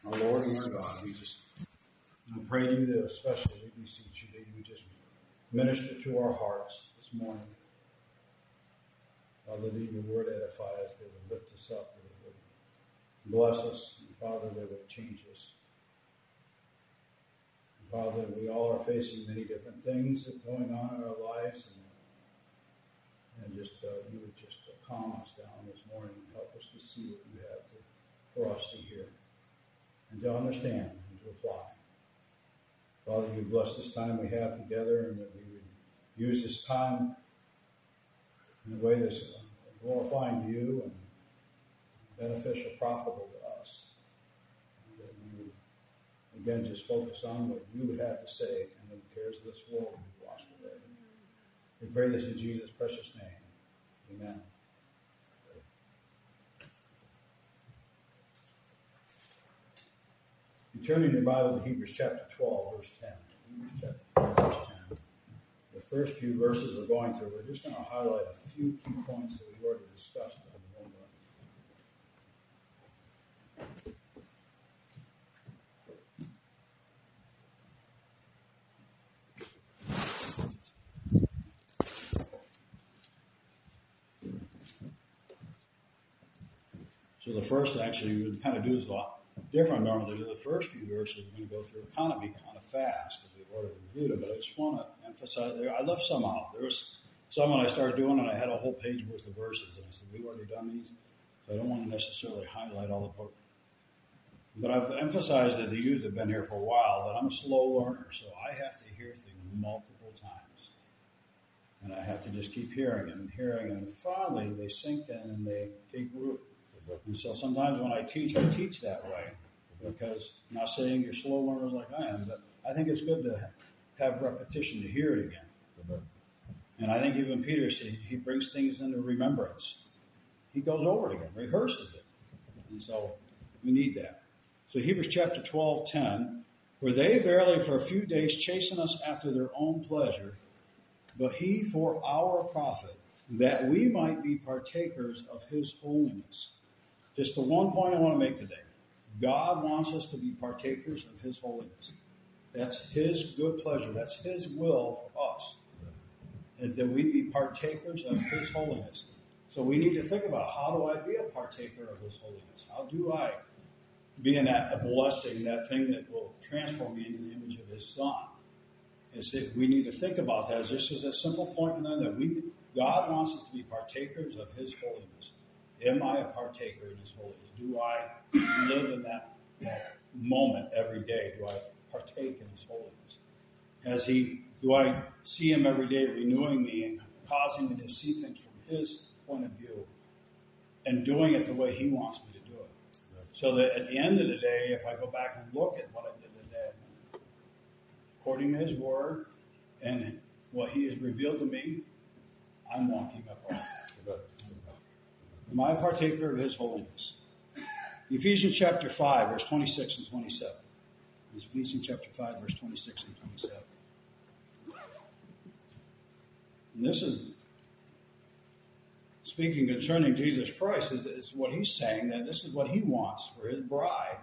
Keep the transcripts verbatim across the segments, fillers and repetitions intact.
Our Lord and our God, we just I pray to you that especially we beseech you that you just minister to our hearts this morning. Father, that your word edify us, that it would lift us up, that it would bless us, and Father, that it would change us. And Father, we all are facing many different things that are going on in our lives, and, and just uh, you would just uh, calm us down this morning and help us to see what you have to, for us to hear and to understand and to apply. Father, you bless this time we have together, and that we would use this time in a way that's glorifying to you and beneficial, profitable to us. And that we would, again, just focus on what you would have to say, and the cares of this world will be washed away. We pray this in Jesus' precious name. Amen. You turn in your Bible to Hebrews chapter twelve, verse ten. Hebrews chapter twelve, verse ten. The first few verses we're going through, we're just going to highlight a few key points that we've already discussed in the moment. So the first, actually, we kind of do this a lot different normally. The first few verses we're going to go through kind of be kind of fast because we've already reviewed them, but I just want to emphasize, I left some out. There was some when I started doing and I had a whole page worth of verses, and I said, we've already done these, so I don't want to necessarily highlight all the book. But I've emphasized that the youth have been here for a while, that I'm a slow learner, so I have to hear things multiple times. And I have to just keep hearing and hearing, and finally they sink in and they take root. And so sometimes when I teach, I teach that way, because I'm not saying you're slow learners like I am, but I think it's good to have repetition to hear it again. Amen. And I think even Peter, see, he brings things into remembrance. He goes over it again, rehearses it. And so we need that. So Hebrews chapter twelve, ten, for they verily for a few days chasten us after their own pleasure, but he for our profit, that we might be partakers of his holiness. Just the one point I want to make today. God wants us to be partakers of his holiness. That's his good pleasure. That's his will for us. Is that we be partakers of his holiness. So we need to think about, how do I be a partaker of his holiness? How do I be in that a blessing, that thing that will transform me into the image of his son? Is that we need to think about that. This is a simple point for them that we God wants us to be partakers of his holiness. Am I a partaker in his holiness? Do I live in that, that moment every day? Do I partake in his holiness? As he, do I see him every day renewing me and causing me to see things from his point of view and doing it the way he wants me to do it? Right. So that at the end of the day, if I go back and look at what I did today, according to his word and what he has revealed to me, I'm walking upright. Am I a partaker of his holiness? Ephesians chapter five, verse twenty-six and twenty-seven. It's Ephesians chapter five, verse twenty-six and twenty-seven. And this is speaking concerning Jesus Christ. It's what he's saying, that this is what he wants for his bride.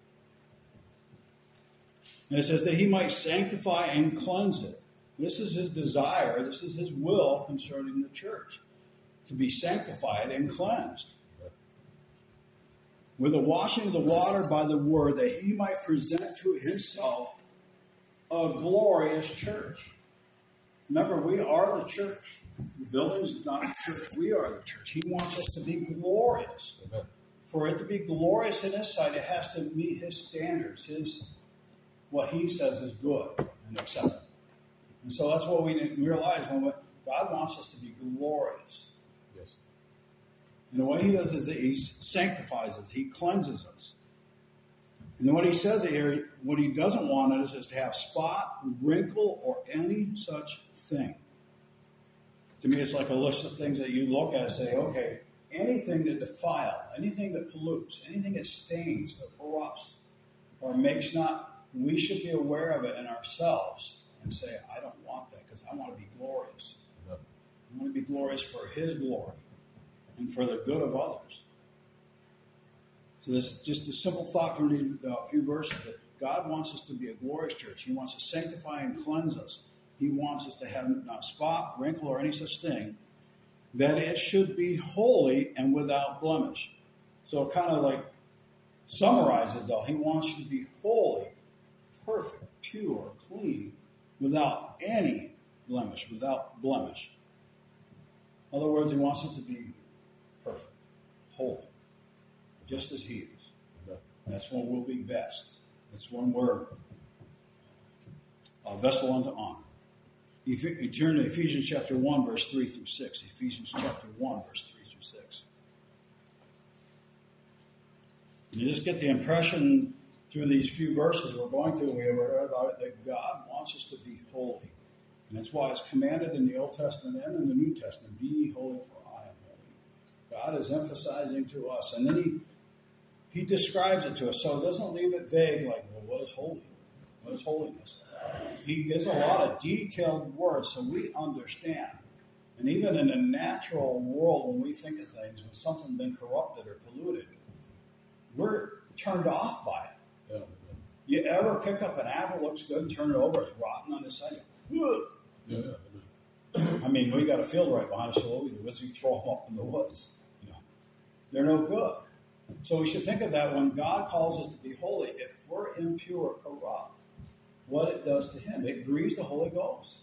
And it says that he might sanctify and cleanse it. This is his desire. This is his will concerning the church, to be sanctified and cleansed with the washing of the water by the word, that he might present to himself a glorious church. Remember, we are the church. The building is not the church. We are the church. He wants us to be glorious. Amen. For it to be glorious in his sight, it has to meet his standards, his what he says is good and acceptable. And so that's what we realize when God wants us to be glorious. Yes. And what he does is that he sanctifies us. He cleanses us. And then what he says here, what he doesn't want us is to have spot, wrinkle, or any such thing. To me, it's like a list of things that you look at and say, okay, anything that defiles, anything that pollutes, anything that stains or corrupts or makes not, we should be aware of it in ourselves and say, I don't want that because I want to be glorious. Yep. I want to be glorious for his glory and for the good of others. So this just a simple thought from the uh, few verses that God wants us to be a glorious church. He wants to sanctify and cleanse us. He wants us to have not spot, wrinkle, or any such thing. That it should be holy and without blemish. So it kind of like summarizes though. He wants you to be holy, perfect, pure, clean, without any blemish, without blemish. In other words, he wants it to be perfect, holy, just as he is. That's when we'll be best. That's when we're a vessel unto honor. You turn to Ephesians chapter one, verse three through six. Ephesians chapter one, verse three through six. You just get the impression through these few verses we're going through, we have read about it, that God wants us to be holy. And that's why it's commanded in the Old Testament and in the New Testament, be ye holy for I am holy. God is emphasizing to us. And then he, he describes it to us. So it doesn't leave it vague like, well, what is holy? What is holiness? He gives a lot of detailed words so we understand. And even in the natural world, when we think of things, when something's been corrupted or polluted, we're turned off by it. Yeah. You ever pick up an apple, looks good, and turn it over, it's rotten on the side? Yeah. I mean, we got a field right behind us, so what we do is we throw them up in the woods. You know, they're no good. So we should think of that when God calls us to be holy. If we're impure, corrupt, what it does to him, it grieves the Holy Ghost.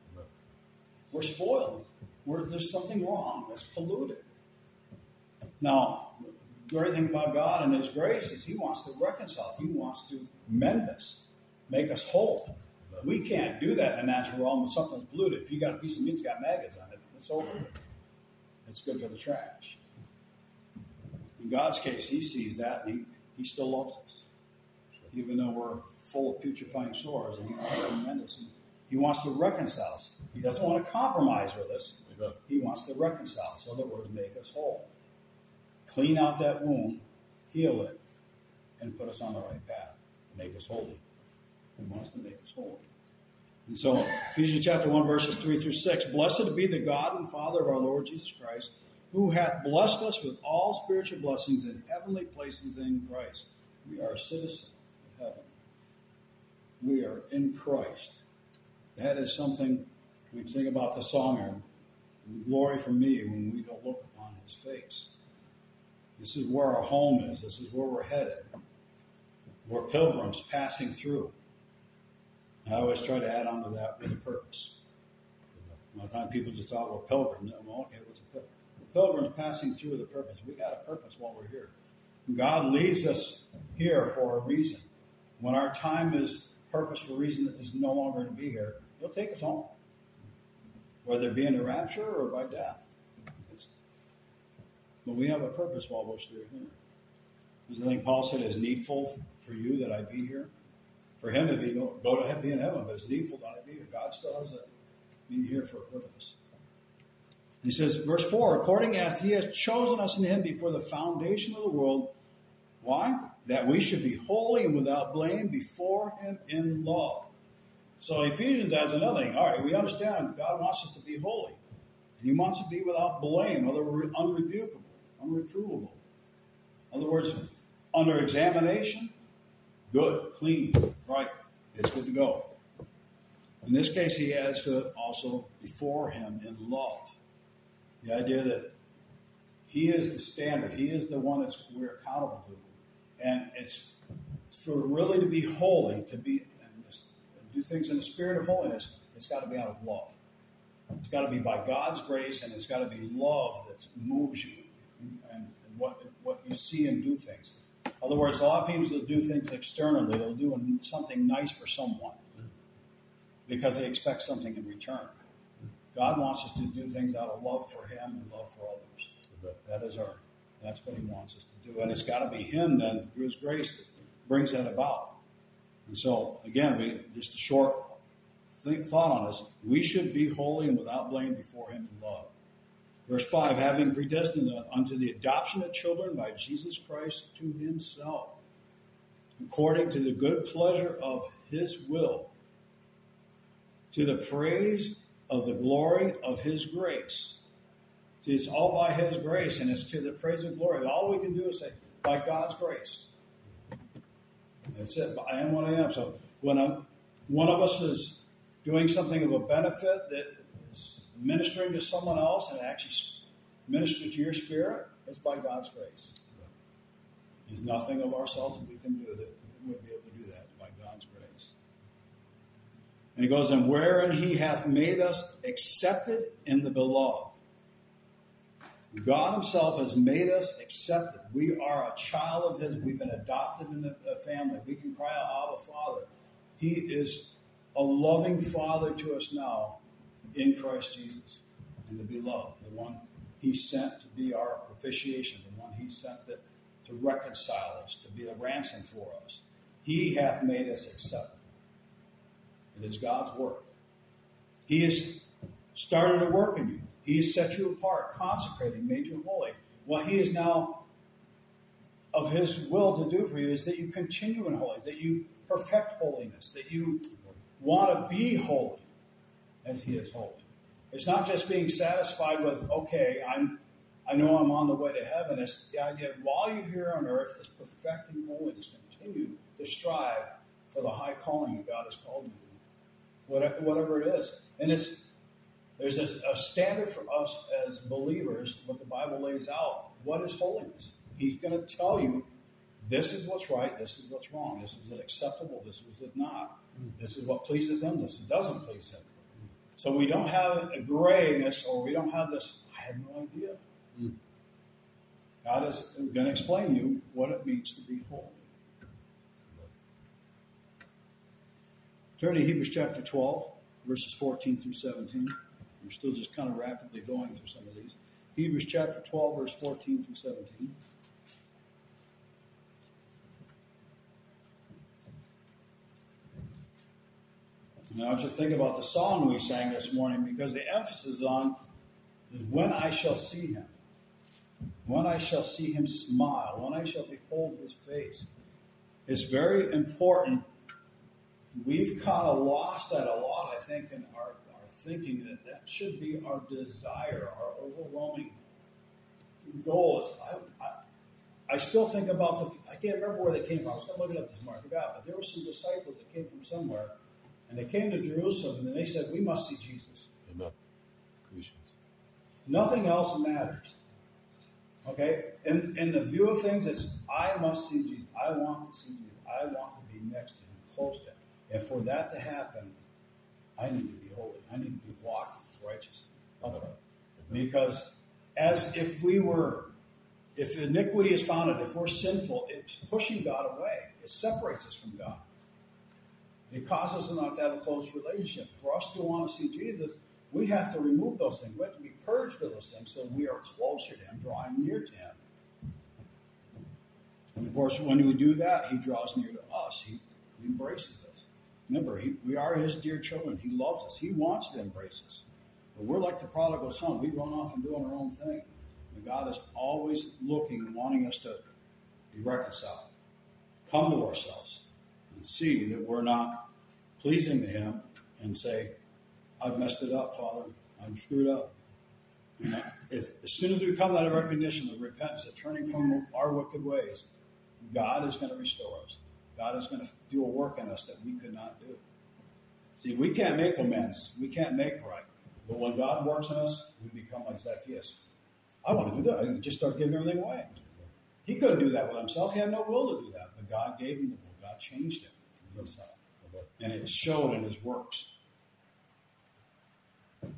We're spoiled. We're, there's something wrong. That's polluted. Now, the great thing about God and his grace is he wants to reconcile. He wants to mend us, make us whole. We can't do that in the natural realm when something's polluted. If you got a piece of meat that's got maggots on it, it's over. It's good for the trash. In God's case, he sees that and he, he still loves us. Even though we're full of putrefying sores, and he wants to mend us. And he wants to reconcile us. He doesn't want to compromise with us. He wants to reconcile us. In other words, make us whole. Clean out that wound, heal it, and put us on the right path. Make us holy. He wants to make us holy. And so, Ephesians chapter one, verses three through six. Blessed be the God and Father of our Lord Jesus Christ, who hath blessed us with all spiritual blessings in heavenly places in Christ. We are citizens of heaven. We are in Christ. That is something, when you think about the song, glory for me when we don't look upon his face. This is where our home is. This is where we're headed. We're pilgrims passing through. I always try to add on to that with a purpose. A lot of times people just thought, well, pilgrims. Well, okay, what's a pilgrim? Pilgrims passing through with a purpose. We got a purpose while we're here. God leaves us here for a reason. When our time is purpose for reason is no longer to be here, he'll take us home. Whether it be in the rapture or by death. It's, but we have a purpose while we're still here. There's nothing Paul said is needful for you that I be here. For him to be go to be in heaven, but it's needful that I be here. God still has that being here for a purpose. He says, verse four, according as he has chosen us in him before the foundation of the world. Why? That we should be holy and without blame before him in love. So Ephesians adds another thing. All right, we understand God wants us to be holy. He wants to be without blame, other unrebukable, unreprovable. In other words, under examination, good, clean, right. It's good to go. In this case, he adds to it also before him in love. The idea that he is the standard. He is the one that's we're accountable to. And it's for really to be holy, to be and do things in the spirit of holiness, it's got to be out of love. It's got to be by God's grace, and it's got to be love that moves you and, and what what you see and do things. In other words, a lot of people that do things externally, they'll do something nice for someone because they expect something in return. God wants us to do things out of love for him and love for others. That is our, that's what he wants us to do. And it's got to be him then, through his grace, that brings that about. And so, again, we just a short think, thought on this. We should be holy and without blame before him in love. Verse five, having predestined unto the adoption of children by Jesus Christ to himself, according to the good pleasure of his will, to the praise of the glory of his grace. See, it's all by his grace, and it's to the praise and glory. All we can do is say, by God's grace. That's it. I am what I am. So when I'm, one of us is doing something of a benefit that is ministering to someone else and actually ministers to your spirit, it's by God's grace. There's nothing of ourselves that we can do that would be able to do that. It's by God's grace. And he goes, and wherein he hath made us accepted in the beloved. God himself has made us accepted. We are a child of his. We've been adopted in a family. We can cry out, Abba, Father. He is a loving Father to us now in Christ Jesus. And the beloved, the one he sent to be our propitiation, the one he sent to, to reconcile us, to be a ransom for us. He hath made us accepted. It is God's work. He has started a work in you. He has set you apart, consecrated, made you holy. What he is now of his will to do for you is that you continue in holiness, that you perfect holiness, that you want to be holy as he is holy. It's not just being satisfied with, okay, I'm, I know I'm on the way to heaven. It's the idea of while you're here on earth, is perfecting holiness. Continue to strive for the high calling that God has called you to, whatever, whatever it is. And it's There's a, a standard for us as believers, what the Bible lays out. What is holiness? He's going to tell you, this is what's right, this is what's wrong, this is it acceptable, this is it not. This is what pleases him, this doesn't please him. So we don't have a grayness, or we don't have this, I have no idea. Mm. God is going to explain to you what it means to be holy. Turn to Hebrews chapter twelve, verses fourteen through seventeen. We're still just kind of rapidly going through some of these. Hebrews chapter twelve, verse fourteen through seventeen. Now I want you to think about the song we sang this morning, because the emphasis on is when I shall see him. When I shall see him smile. When I shall behold his face. It's very important. We've kind of lost that a lot, I think, in our thinking that that should be our desire, our overwhelming goal. Is I, I, I still think about the, I can't remember where they came from. I was going to look it up this morning. I forgot. But there were some disciples that came from somewhere, and they came to Jerusalem, and they said, we must see Jesus. Amen. Christians. Nothing else matters. Okay? In, in the view of things, it's, I must see Jesus. I want to see Jesus. I want to be next to him, close to him. And for that to happen, I need to be holy. I need to be walking righteous. Because as if we were, if iniquity is founded, if we're sinful, it's pushing God away. It separates us from God. It causes us not to have a close relationship. For us to want to see Jesus, we have to remove those things. We have to be purged of those things so we are closer to him, drawing near to him. And of course, when we do that, he draws near to us. He, he embraces us. Remember, he, we are his dear children. He loves us. He wants to embrace us. But we're like the prodigal son. We run off and doing our own thing. And God is always looking and wanting us to be reconciled. Come to ourselves and see that we're not pleasing to him and say, I've messed it up, Father. I'm screwed up. You know, if, as soon as we come to that recognition of repentance, of turning from our wicked ways, God is going to restore us. God is going to do a work in us that we could not do. See, we can't make amends. We can't make right. But when God works in us, we become like Zacchaeus. I want to do that. I can just start giving everything away. He couldn't do that with himself. He had no will to do that. But God gave him the will. God changed him inside. And it showed in his works. It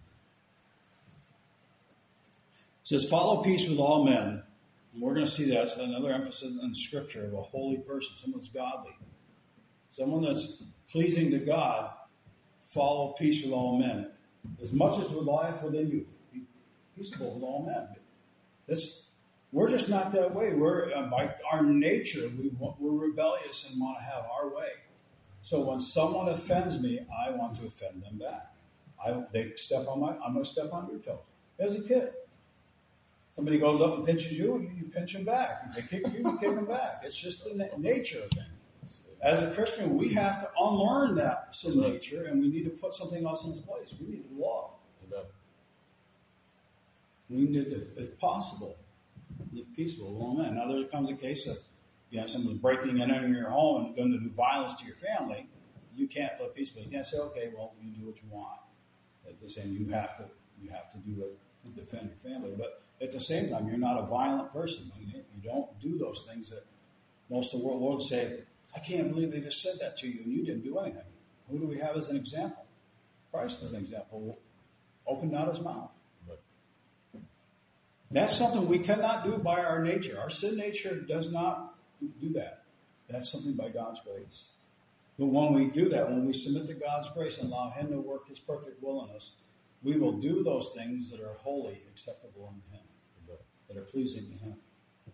says, follow peace with all men. And we're going to see that. It's another emphasis in Scripture of a holy person, someone that's godly. Someone that's pleasing to God. Follow peace with all men. As much as lieth within you, be peaceable with all men. It's, we're just not that way. We're uh, by our nature, we, we're rebellious and want to have our way. So when someone offends me, I want to offend them back. I, they step on my, I'm going to step on your toes. As a kid, somebody goes up and pinches you, and you pinch them back. They kick you, you kick them back. It's just the na- nature of things. As a Christian, we have to unlearn that sin nature, and we need to put something else into place. We need to love. Amen. We need to, if possible, live peaceable with all men. Now there comes a case of, you know, someone's breaking in into your home and going to do violence to your family. You can't live peaceably. You can't say, okay, well, you do what you want. At the same, you have to you have to do it to defend your family. But at the same time, you're not a violent person. You don't do those things that most of the world would say, I can't believe they just said that to you and you didn't do anything. Who do we have as an example? Christ as an example. Opened not his mouth. Right. That's something we cannot do by our nature. Our sin nature does not do that. That's something by God's grace. But when we do that, when we submit to God's grace and allow him to work his perfect will in us, we will do those things that are holy, acceptable unto him, that are pleasing to him.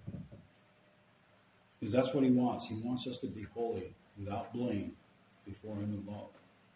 Because that's what he wants. He wants us to be holy, without blame, before him in love.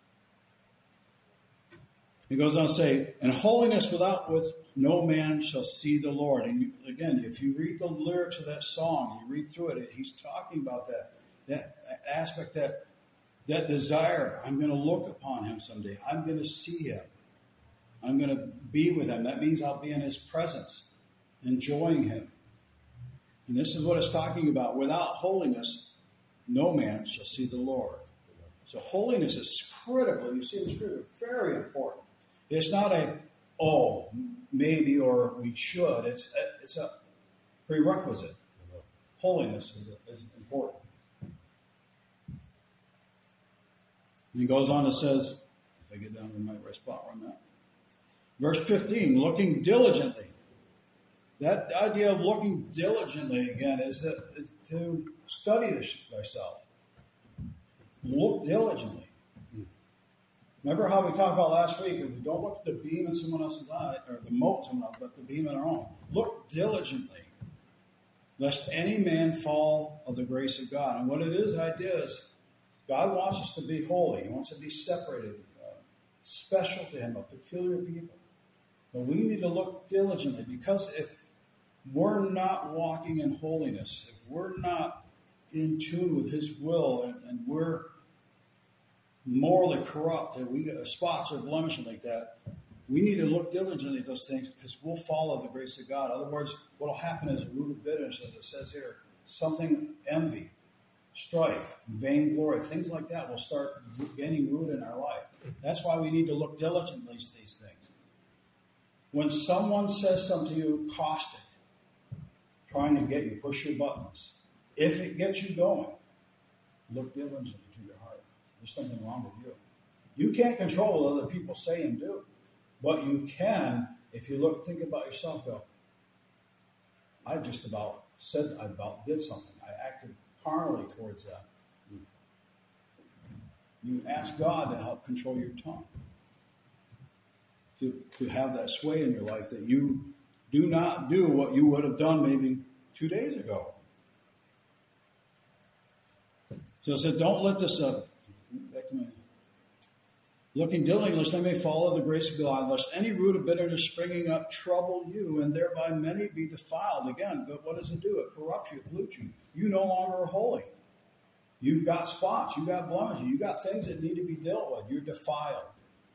He goes on to say, and holiness without which no man shall see the Lord. And you, again, if you read the lyrics of that song, you read through it, he's talking about that, that aspect, that, that desire. I'm going to look upon him someday. I'm going to see him. I'm going to be with him. That means I'll be in his presence, enjoying him. And this is what it's talking about. Without holiness, no man shall see the Lord. So holiness is critical. You see in Scripture, very important. It's not a, oh, maybe or we should. It's a, it's a prerequisite. Holiness is, a, is important. And he goes on and says, if I get down to my right spot where I'm at. Verse fifteen, looking diligently. That idea of looking diligently, again, is that is to study this thyself. Look diligently. Remember how we talked about last week, if we don't look at the beam in someone else's eye, or the mote in someone else, but the beam in our own. Look diligently, lest any man fall of the grace of God. And what it is, the idea is, God wants us to be holy. He wants us to be separated, uh, special to him, a peculiar people. But we need to look diligently, because if we're not walking in holiness, if we're not in tune with his will, and, and we're morally corrupt, that we get spots or blemishes like that, we need to look diligently at those things, because we'll follow the grace of God. In other words, what will happen is a root of bitterness, as it says here, something, envy, strife, vainglory, things like that will start gaining root in our life. That's why we need to look diligently at these things. When someone says something to you caustic, trying to get you, push your buttons, if it gets you going, look diligently to your heart. There's something wrong with you. You can't control what other people say and do, but you can, if you look, think about yourself, go, I just about said, I about did something. I acted carnally towards that. You ask God to help control your tongue. To, to have that sway in your life, that you do not do what you would have done maybe two days ago. So it said, don't let this up. Back to my, looking diligently, lest they may follow the grace of God, lest any root of bitterness springing up trouble you, and thereby many be defiled. Again, but what does it do? It corrupts you, it pollutes you. You no longer are holy. You've got spots, you've got blemishes, you've got things that need to be dealt with. You're defiled.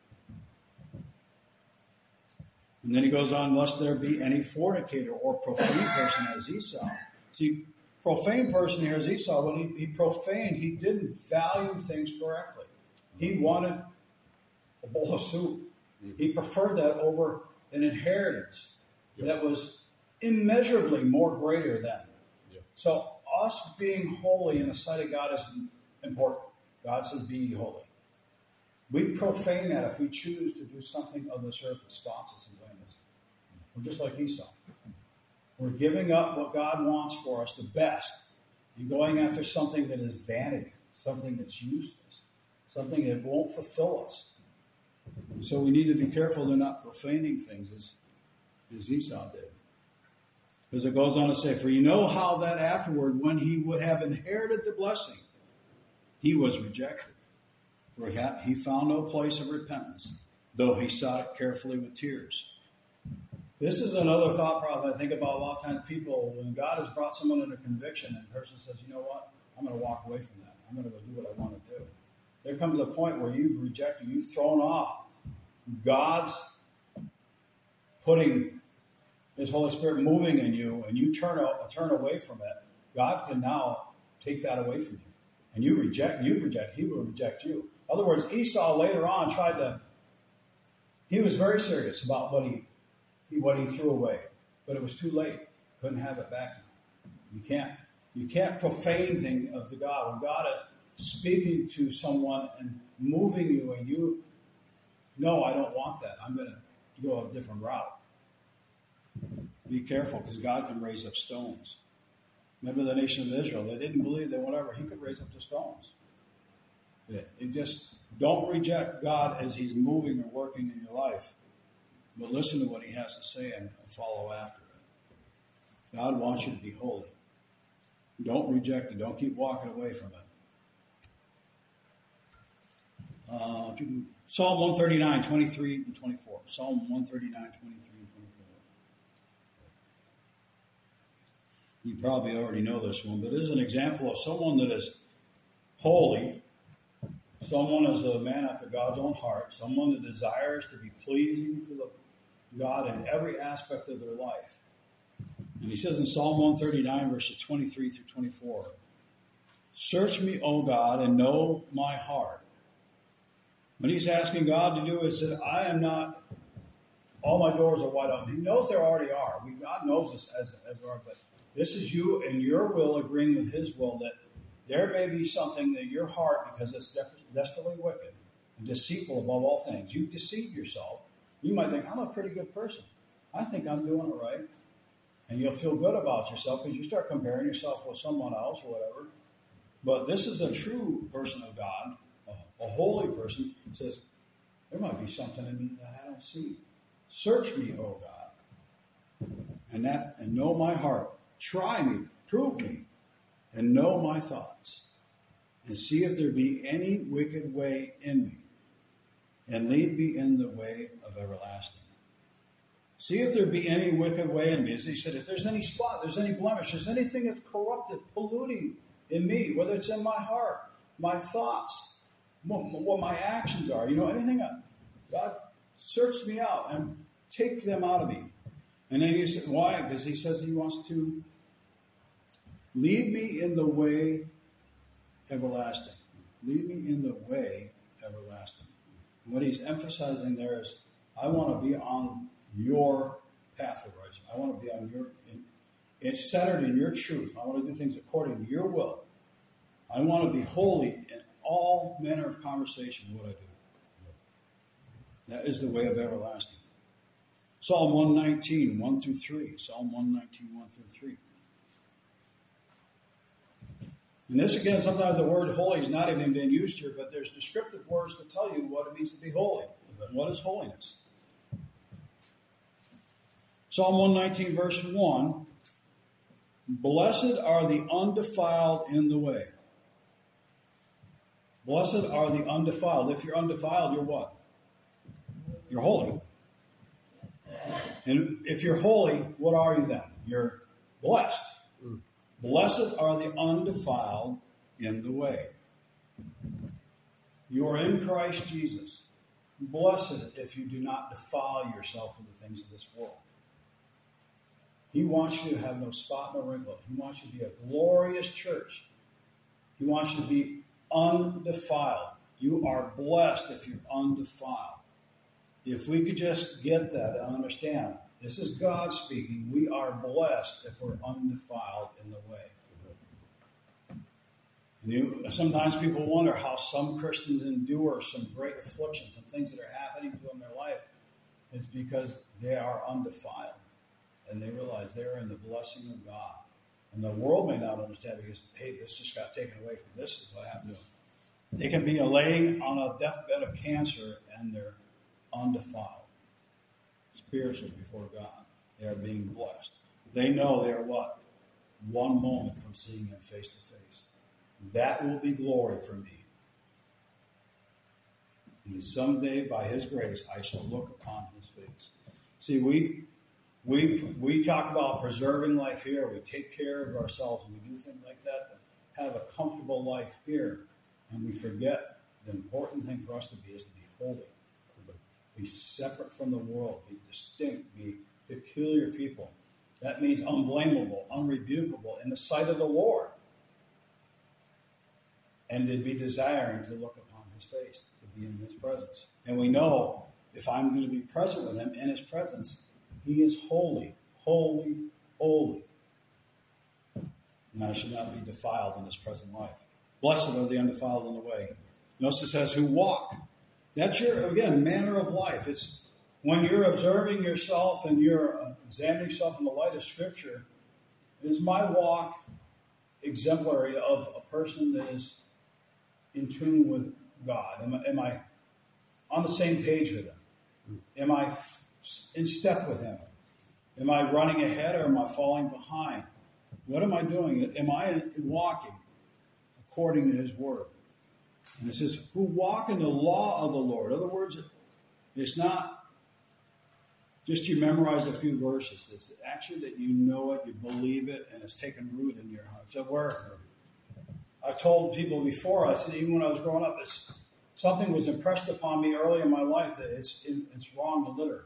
And then he goes on, lest there be any fornicator or profane person as Esau. See, profane person here as Esau, when he, he profaned, he didn't value things correctly. He wanted a bowl of soup. He preferred that over an inheritance yep. that was immeasurably more greater than. Yep. So us being holy in the sight of God is important. God says, be ye holy. We profane that if we choose to do something of this earth that spots us and blames us. We're just like Esau. We're giving up what God wants for us, the best, and going after something that is vanity, something that's useless, something that won't fulfill us. And so we need to be careful they're not profaning things as, as Esau did. Because it goes on to say, for you know how that afterward, when he would have inherited the blessing, he was rejected. For he found no place of repentance, though he sought it carefully with tears. This is another thought problem I think about a lot of times. People, when God has brought someone into conviction and the person says, you know what, I'm going to walk away from that. I'm going to go do what I want to do. There comes a point where you've rejected, you've thrown off God's putting His Holy Spirit moving in you, and you turn turn away from it, God can now take that away from you. And you reject, you reject, he will reject you. In other words, Esau later on tried to, he was very serious about what he, he what he threw away. But it was too late. Couldn't have it back now. You can't, you can't profane things of the God. When God is speaking to someone and moving you and you, no, I don't want that. I'm going to go a different route. Be careful, because God can raise up stones. Remember the nation of Israel. They didn't believe that whatever, he could raise up the stones. Yeah, you just don't reject God as he's moving and working in your life, but listen to what he has to say and follow after it. God wants you to be holy. Don't reject it. Don't keep walking away from it. Uh, Psalm one thirty-nine, twenty-three and twenty-four. Psalm one thirty-nine, twenty-three and twenty-four. You probably already know this one, but it is an example of someone that is holy. Someone is a man after God's own heart. Someone that desires to be pleasing to the God in every aspect of their life. And he says in Psalm one thirty-nine, verses twenty-three through twenty-four, "Search me, O God, and know my heart." What he's asking God to do is that I am not, all my doors are wide open. He knows there already are. We, God knows this as, as our, but this is you and your will agreeing with his will, that there may be something in your heart, because it's desperately wicked and deceitful above all things. You've deceived yourself. You might think, I'm a pretty good person. I think I'm doing it right. And you'll feel good about yourself because you start comparing yourself with someone else or whatever. But this is a true person of God, a, a holy person, says, there might be something in me that I don't see. Search me, O God, and that and know my heart. Try me, prove me, and know my thoughts, and see if there be any wicked way in me, and lead me in the way of everlasting. See if there be any wicked way in me. As he said, if there's any spot, there's any blemish, there's anything that's corrupted, polluting in me, whether it's in my heart, my thoughts, what, what my actions are, you know, anything. God, search me out and take them out of me. And then he said, why? Because he says he wants to lead me in the way everlasting. Lead me in the way everlasting. And what he's emphasizing there is, I want to be on your path of righteousness. I want to be on your, in, it's centered in your truth. I want to do things according to your will. I want to be holy in all manner of conversation, what I do. That is the way of everlasting. Psalm one nineteen, one through three. Psalm one nineteen, one through three. And this, again, sometimes the word holy is not even being used here, but there's descriptive words to tell you what it means to be holy. And what is holiness? Psalm one nineteen, verse one. Blessed are the undefiled in the way. Blessed are the undefiled. If you're undefiled, you're what? You're holy. And if you're holy, what are you then? You're blessed. Mm. Blessed are the undefiled in the way. You are in Christ Jesus. Blessed if you do not defile yourself with the things of this world. He wants you to have no spot, no wrinkle. He wants you to be a glorious church. He wants you to be undefiled. You are blessed if you're undefiled. If we could just get that and understand, this is God speaking. We are blessed if we're undefiled in the way. And you, sometimes people wonder how some Christians endure some great afflictions, some things that are happening to them in their life. It's because they are undefiled. And they realize they're in the blessing of God. And the world may not understand because, hey, this just got taken away from this is what happened to them. They can be laying on a deathbed of cancer and they're undefiled spiritually before God. They are being blessed. They know they are what? One moment from seeing him face to face. That will be glory for me. And someday, by his grace, I shall look upon his face. See, we we we talk about preserving life here. We take care of ourselves and we do things like that to have a comfortable life here. And we forget the important thing for us to be is to be holy. Be separate from the world. Be distinct. Be peculiar people. That means unblameable, unrebukable in the sight of the Lord. And to be desiring to look upon his face, to be in his presence. And we know if I'm going to be present with him in his presence, he is holy, holy, holy. And I should not be defiled in this present life. Blessed are the undefiled in the way. Notice it says, who walk. That's your, again, manner of life. It's when you're observing yourself and you're examining yourself in the light of Scripture, is my walk exemplary of a person that is in tune with God? Am, am I on the same page with him? Am I in step with him? Am I running ahead or am I falling behind? What am I doing? Am I walking according to his word? And it says, who walk in the law of the Lord. In other words, it's not just you memorize a few verses. It's actually that you know it, you believe it, and it's taken root in your heart. So where I've told people before, I said, even when I was growing up, it's, something was impressed upon me early in my life that it's it's wrong to litter.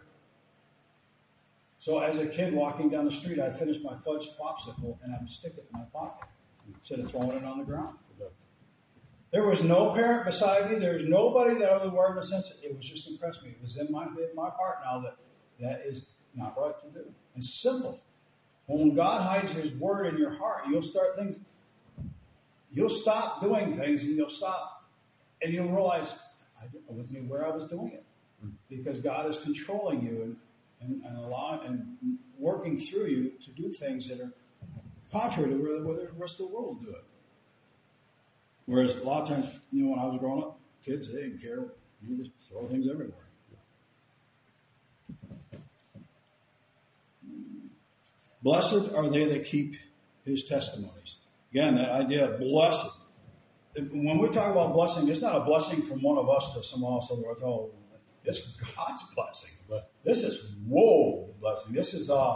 So as a kid walking down the street, I'd finish my fudge popsicle and I'd stick it in my pocket instead of throwing it on the ground. There was no parent beside me. There was nobody that I was aware of a sense. It was just impressed me. It was in my in my heart now that that is not right to do. It's simple. When God hides his word in your heart, you'll start things. You'll stop doing things and you'll stop and you'll realize I wasn't even aware I was doing it because God is controlling you and, and, and allowing and working through you to do things that are contrary to where the rest of the world will do it. Whereas a lot of times, you know, when I was growing up, kids, they didn't care. You just throw things everywhere. Blessed are they that keep his testimonies. Again, that idea of blessed. When we talk about blessing, it's not a blessing from one of us to someone else. Oh, it's God's blessing. But this is, whoa, blessing. This is uh,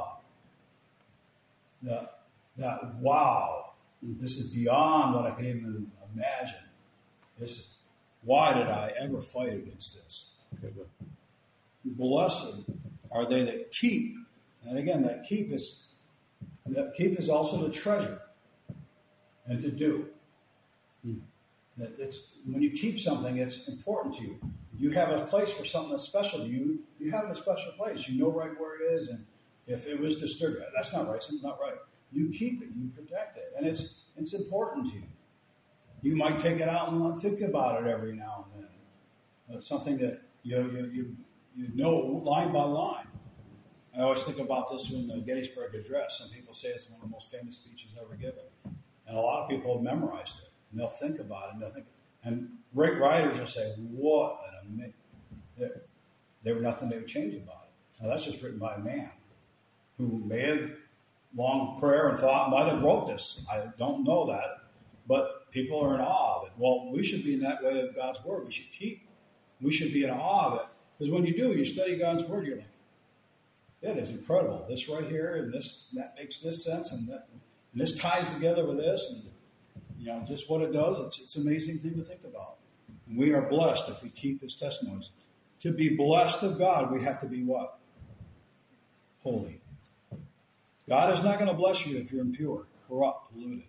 that, that wow. This is beyond what I can even imagine. This is, why did I ever fight against this? Okay, blessed are they that keep. And again, that keep is that keep is also to treasure and to do. Hmm. That it's when you keep something, it's important to you. You have a place for something that's special to you. You have a special place. You know right where it is, and if it was disturbed, that's not right. Something's not right. You keep it. You protect it, and it's it's important to you. You might take it out and not think about it every now and then. It's something that you you you you know line by line. I always think about this when the Gettysburg Address. Some people say it's one of the most famous speeches ever given. And a lot of people have memorized it. And they'll think about it. And they'll think, and great writers will say, what an amazing. There, there was nothing they would change about it. Now, that's just written by a man who may have long prayer and thought, might have wrote this. I don't know that. But people are in awe of it. Well, we should be in that way of God's Word. We should keep, we should be in awe of it. Because when you do, you study God's Word, you're like, that is incredible. This right here, and this that makes this sense, and that and this ties together with this, and you know just what it does. It's it's an amazing thing to think about. And we are blessed if we keep his testimonies. To be blessed of God, we have to be what? Holy. God is not going to bless you if you're impure, corrupt, polluted.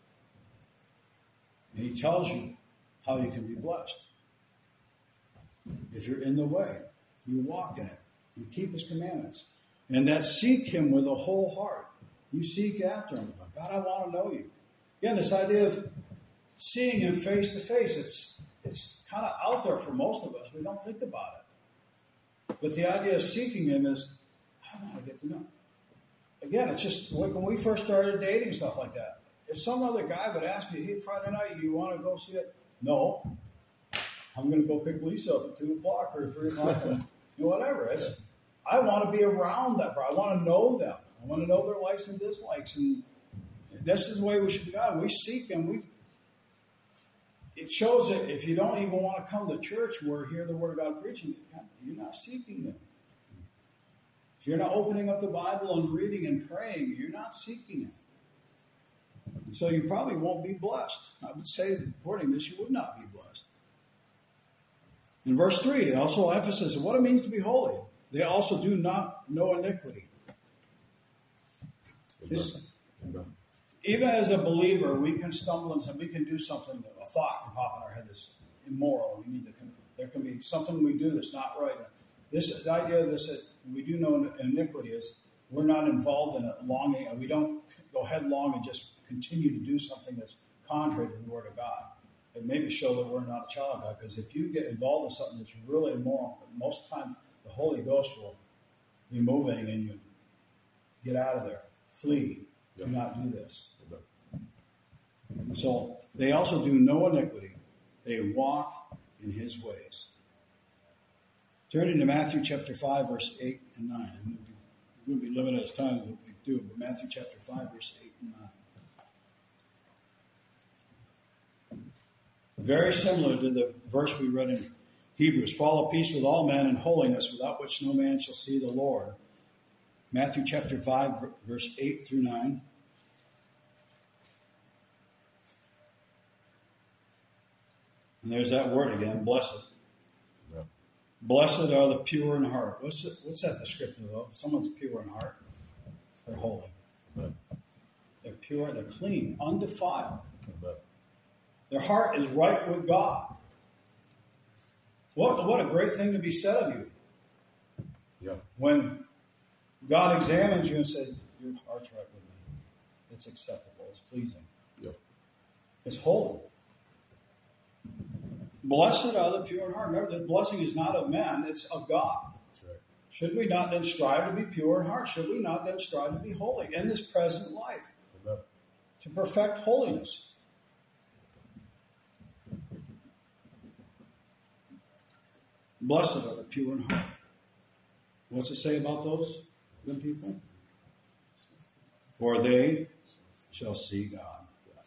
And he tells you how you can be blessed. If you're in the way, you walk in it. You keep his commandments. And that seek him with a whole heart. You seek after him. God, I want to know you. Again, this idea of seeing him face to face, it's it's kind of out there for most of us. We don't think about it. But the idea of seeking him is, I want to get to know him. Again, it's just like when we first started dating, stuff like that. If some other guy would ask me, hey, Friday night, you want to go see it? No. I'm going to go pick Lisa up at two o'clock or three o'clock. And, you know, whatever. It's, I want to be around that. I want to know them. I want to know their likes and dislikes. And this is the way we should be done. We seek them. We, it shows that if you don't even want to come to church or hear the Word of God preaching, you're not seeking them. If you're not opening up the Bible and reading and praying, you're not seeking it. So you probably won't be blessed. I would say, according to this, you would not be blessed. In verse three, also emphasis of what it means to be holy. They also do not know iniquity. This, even as a believer, we can stumble and we can do something, a thought can pop in our head that's immoral. We need to, there can be something we do that's not right. This, the idea of this, that we do know iniquity is we're not involved in it longing, and we don't go headlong and just continue to do something that's contrary to the Word of God. It maybe show that we're not a child of God, because if you get involved in something that's really immoral, most of the time the Holy Ghost will be moving and you get out of there, flee, yep. Do not do this. Yep. So they also do no iniquity. They walk in His ways. Turning to Matthew chapter five, verse eight and nine. We're going to be limited as time as we do, but Matthew chapter five, verse eight and nine. Very similar to the verse we read in Hebrews. Follow peace with all men and holiness, without which no man shall see the Lord. Matthew chapter five, verse eight through nine. And there's that word again, blessed. Yeah. Blessed are the pure in heart. What's it, what's that descriptive of? Someone's pure in heart. They're holy. Yeah. They're pure, they're clean, undefiled. Yeah. Their heart is right with God. What, what a great thing to be said of you. Yeah. When God examines you and said, your heart's right with me. It's acceptable. It's pleasing. Yeah. It's holy. Blessed are the pure in heart. Remember, the blessing is not of man, it's of God. That's right. Should we not then strive to be pure in heart? Should we not then strive to be holy in this present life? Amen. To perfect holiness. Blessed are the pure in heart. What's it say about those good people? For they shall see God.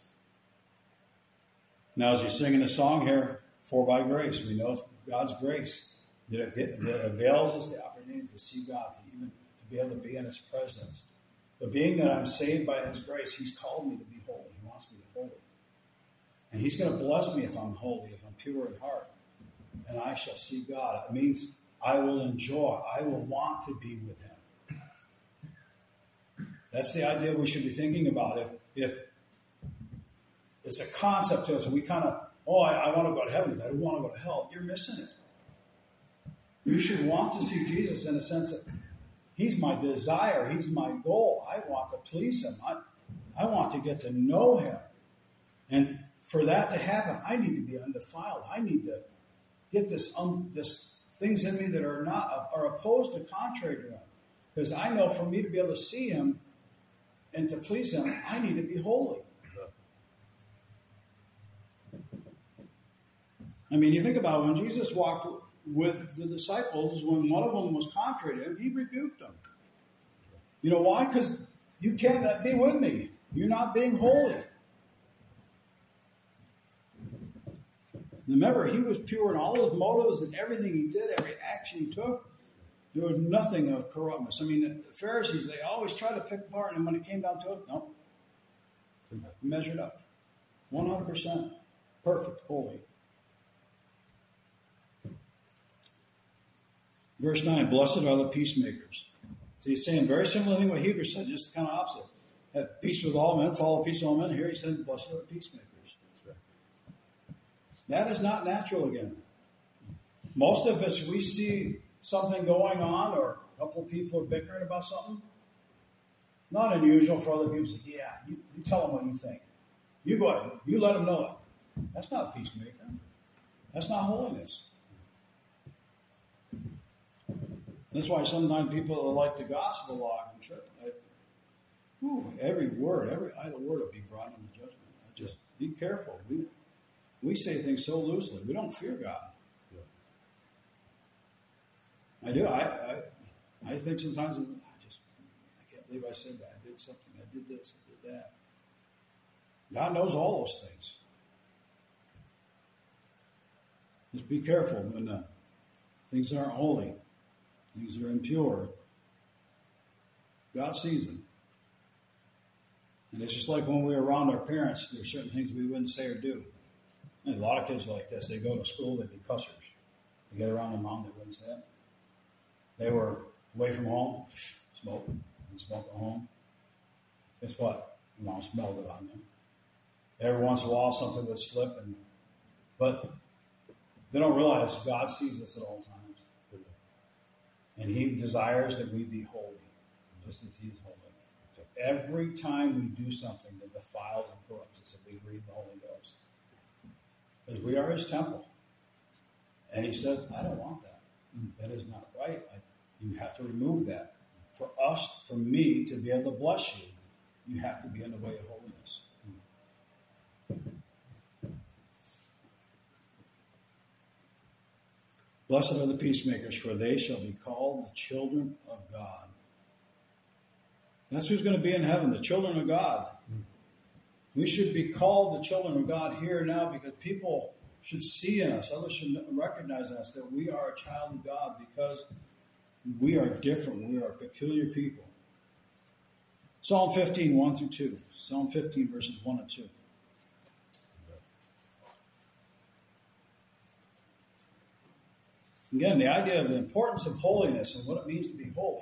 Now, as you sing in the song here, for by grace, we know God's grace that, it, that avails us the opportunity to see God, to even to be able to be in His presence. But being that I'm saved by His grace, He's called me to be holy. He wants me to be holy. And He's going to bless me if I'm holy, if I'm pure in heart. And I shall see God. It means I will enjoy. I will want to be with Him. That's the idea we should be thinking about. If, if it's a concept to us, and we kind of, oh, I, I want to go to heaven, but I don't want to go to hell. You're missing it. You should want to see Jesus in the sense that He's my desire. He's my goal. I want to please Him. I, I want to get to know Him. And for that to happen, I need to be undefiled. I need to get this, um, this things in me that are not are opposed to contrary to Him. Because I know for me to be able to see Him and to please Him, I need to be holy. I mean, you think about it, when Jesus walked with the disciples, when one of them was contrary to Him, He rebuked them. You know why? Because you can't be with me. You're not being holy. Remember, He was pure in all His motives and everything He did, every action He took. There was nothing of corruptness. I mean, the Pharisees, they always tried to pick apart, and when it came down to it, no. Measured up. one hundred percent. Perfect, holy. Verse nine, blessed are the peacemakers. So He's saying very similar thing what Hebrews said, just kind of opposite. Have peace with all men, follow peace with all men. Here He said, blessed are the peacemakers. That is not natural again. Most of us, we see something going on or a couple of people are bickering about something. Not unusual for other people to say, yeah, you, you tell them what you think. You go ahead. You let them know it. That's not a peacemaker. That's not holiness. That's why sometimes people like the gospel law in church. I, whew, every word, every idle word will be brought into judgment. I just be careful. We, We say things so loosely. We don't fear God. Yeah. I do. I, I I think sometimes I just I can't believe I said that. I did something. I did this. I did that. God knows all those things. Just be careful when uh, things aren't holy, things are impure. God sees them. And it's just like when we're around our parents, there's certain things we wouldn't say or do. And a lot of kids are like this. They go to school, they be cussers. They get around their mom, they wouldn't say that. They were away from home, smoke, and smoke at home. guess what? The mouse melted on them. Every once in a while, something would slip, and but they don't realize God sees us at all times, and He desires that we be holy, just as He is holy. So every time we do something that defiles and corrupts us, that we breathe the Holy Ghost, because we are His temple, and He says, "I don't want that. That is not right. I, you have to remove that. For us, for me to be able to bless you, you have to be in the way of holiness." Blessed are the peacemakers, for they shall be called the children of God. That's who's going to be in heaven, the children of God. We should be called the children of God here now because people should see in us, others should recognize in us that we are a child of God because we are different. We are peculiar people. Psalm fifteen, one through two. Psalm fifteen, verses one and two. Again, the idea of the importance of holiness and what it means to be holy.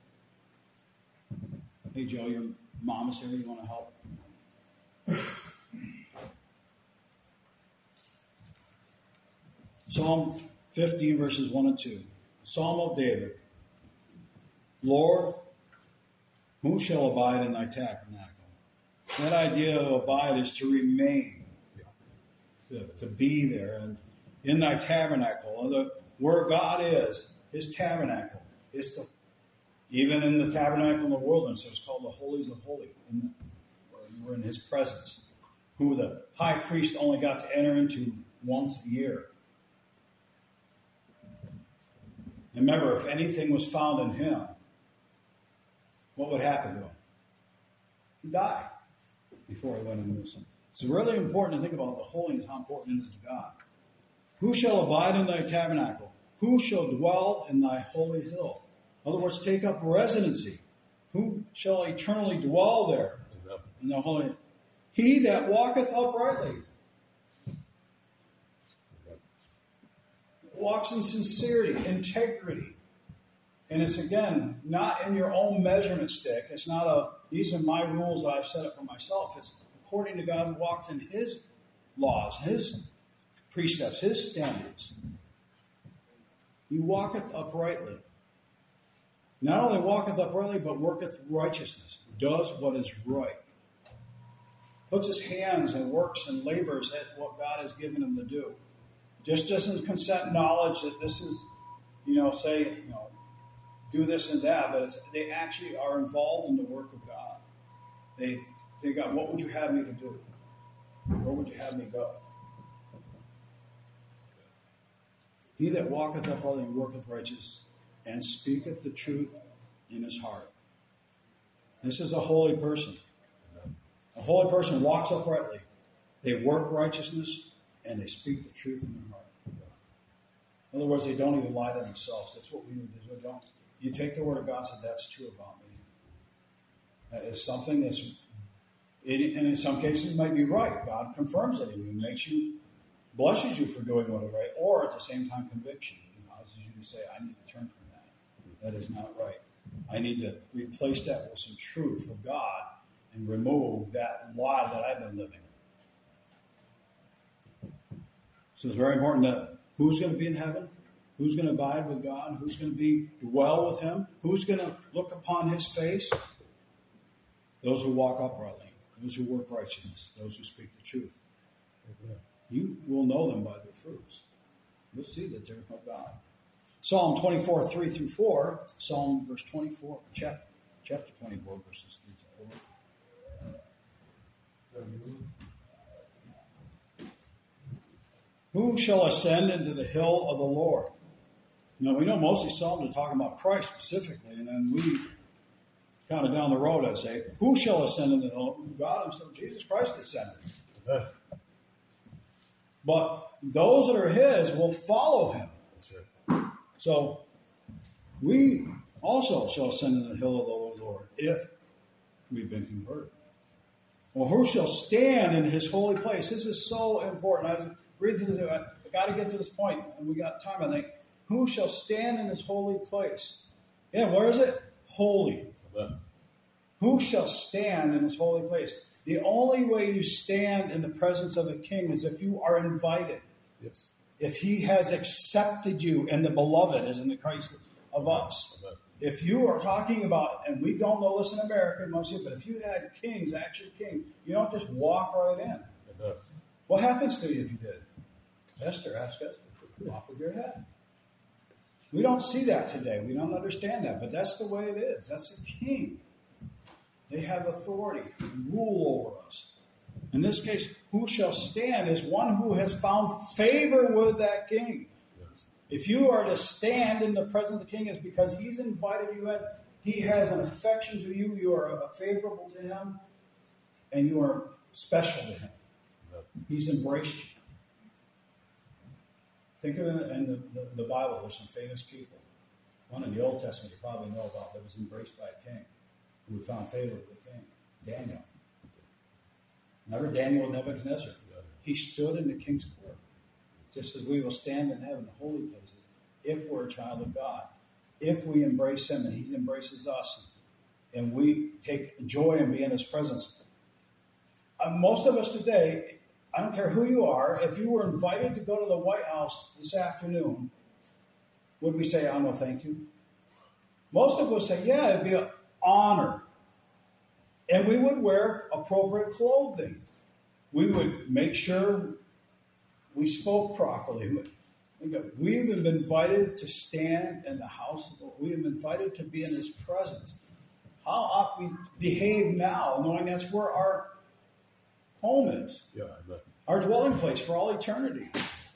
Hey, Joe, your mom is here. You want to help? Psalm fifteen, verses one and two. Psalm of David. Lord, who shall abide in thy tabernacle? That idea of abide is to remain, to, to be there. And in thy tabernacle, the, where God is, His tabernacle, is to, even in the tabernacle in the wilderness, it was called the Holies of Holies. In the, where you were in His presence, who the high priest only got to enter into once a year. And remember, if anything was found in him, what would happen to him? He'd die before he went into this. It's really important to think about the holiness, how important it is to God. Who shall abide in thy tabernacle? Who shall dwell in thy holy hill? In other words, take up residency. Who shall eternally dwell there in the holy hill? He that walketh uprightly. Walks in sincerity, integrity. And it's, again, not in your own measurement stick. It's not a, these are my rules that I've set up for myself. It's according to God who walked in His laws, His precepts, His standards. He walketh uprightly. Not only walketh uprightly, but worketh righteousness. Does what is right. Puts his hands and works and labors at what God has given him to do. Just doesn't consent knowledge that this is, you know, say, you know, do this and that, but it's, they actually are involved in the work of God. They say, God, what would you have me to do? Where would you have me go? He that walketh uprightly and worketh righteous and speaketh the truth in his heart. This is a holy person. A holy person walks uprightly. They work righteousness and they speak the truth in their heart. In other words, they don't even lie to themselves. That's what we need to do. Don't. You take the word of God and say, that's true about me. That is something that's, it, and in some cases it might be right. God confirms it in you, makes you, blesses you for doing what is right, or at the same time convicts you. It causes you to say, I need to turn from that. That is not right. I need to replace that with some truth of God and remove that lie that I've been living. So it's very important that who's going to be in heaven? Who's going to abide with God? Who's going to be dwell with Him? Who's going to look upon His face? Those who walk uprightly, those who work righteousness, those who speak the truth. You will know them by their fruits. You'll see that they're of God. Psalm twenty-four, three through four. Psalm verse twenty-four, chapter, chapter twenty-four, verses three through four. Who shall ascend into the hill of the Lord? Now, we know most of these Psalms are talking about Christ specifically, and then we kind of down the road, I'd say, who shall ascend into the hill? God Himself, Jesus Christ ascended. But those that are His will follow Him. That's right. So, we also shall ascend into the hill of the Lord if we've been converted. Well, who shall stand in His holy place? This is so important. I was reading through this. I got to get to this point, and we got time, I think. Who shall stand in His holy place? Yeah, where is it? Holy. Amen. Who shall stand in his holy place? The only way you stand in the presence of a king is if you are invited. Yes. If he has accepted you, and the beloved is in the Christ of us. Amen. If you are talking about, and we don't know this in America, mostly, but if you had kings, actual king, you don't just walk right in. Amen. What happens to you if you did? Esther asked us to off of your head. We don't see that today. We don't understand that, but that's the way it is. That's the king. They have authority, rule over us. In this case, who shall stand is one who has found favor with that king. Yes. If you are to stand in the presence of the king, it's because he's invited you in. He has an affection to you. You are favorable to him, and you are special to him. Amen. He's embraced you. Think of it in the, the, the Bible. There's some famous people. One in the Old Testament you probably know about that was embraced by a king who had found favor with the king. Daniel. Remember Daniel and Nebuchadnezzar? He stood in the king's court. Just as we will stand in heaven, the holy places, if we're a child of God. If we embrace him and he embraces us, and we take joy in being in his presence. Uh, most of us today, I don't care who you are, if you were invited to go to the White House this afternoon, would we say, oh, no, thank you? Most of us say, yeah, it'd be an honor. And we would wear appropriate clothing. We would make sure we spoke properly. We've been invited to stand in the house of the Lord. We have been invited to be in his presence. How ought we behave now, knowing that's where our home is? Yeah, I bet. Our dwelling place for all eternity.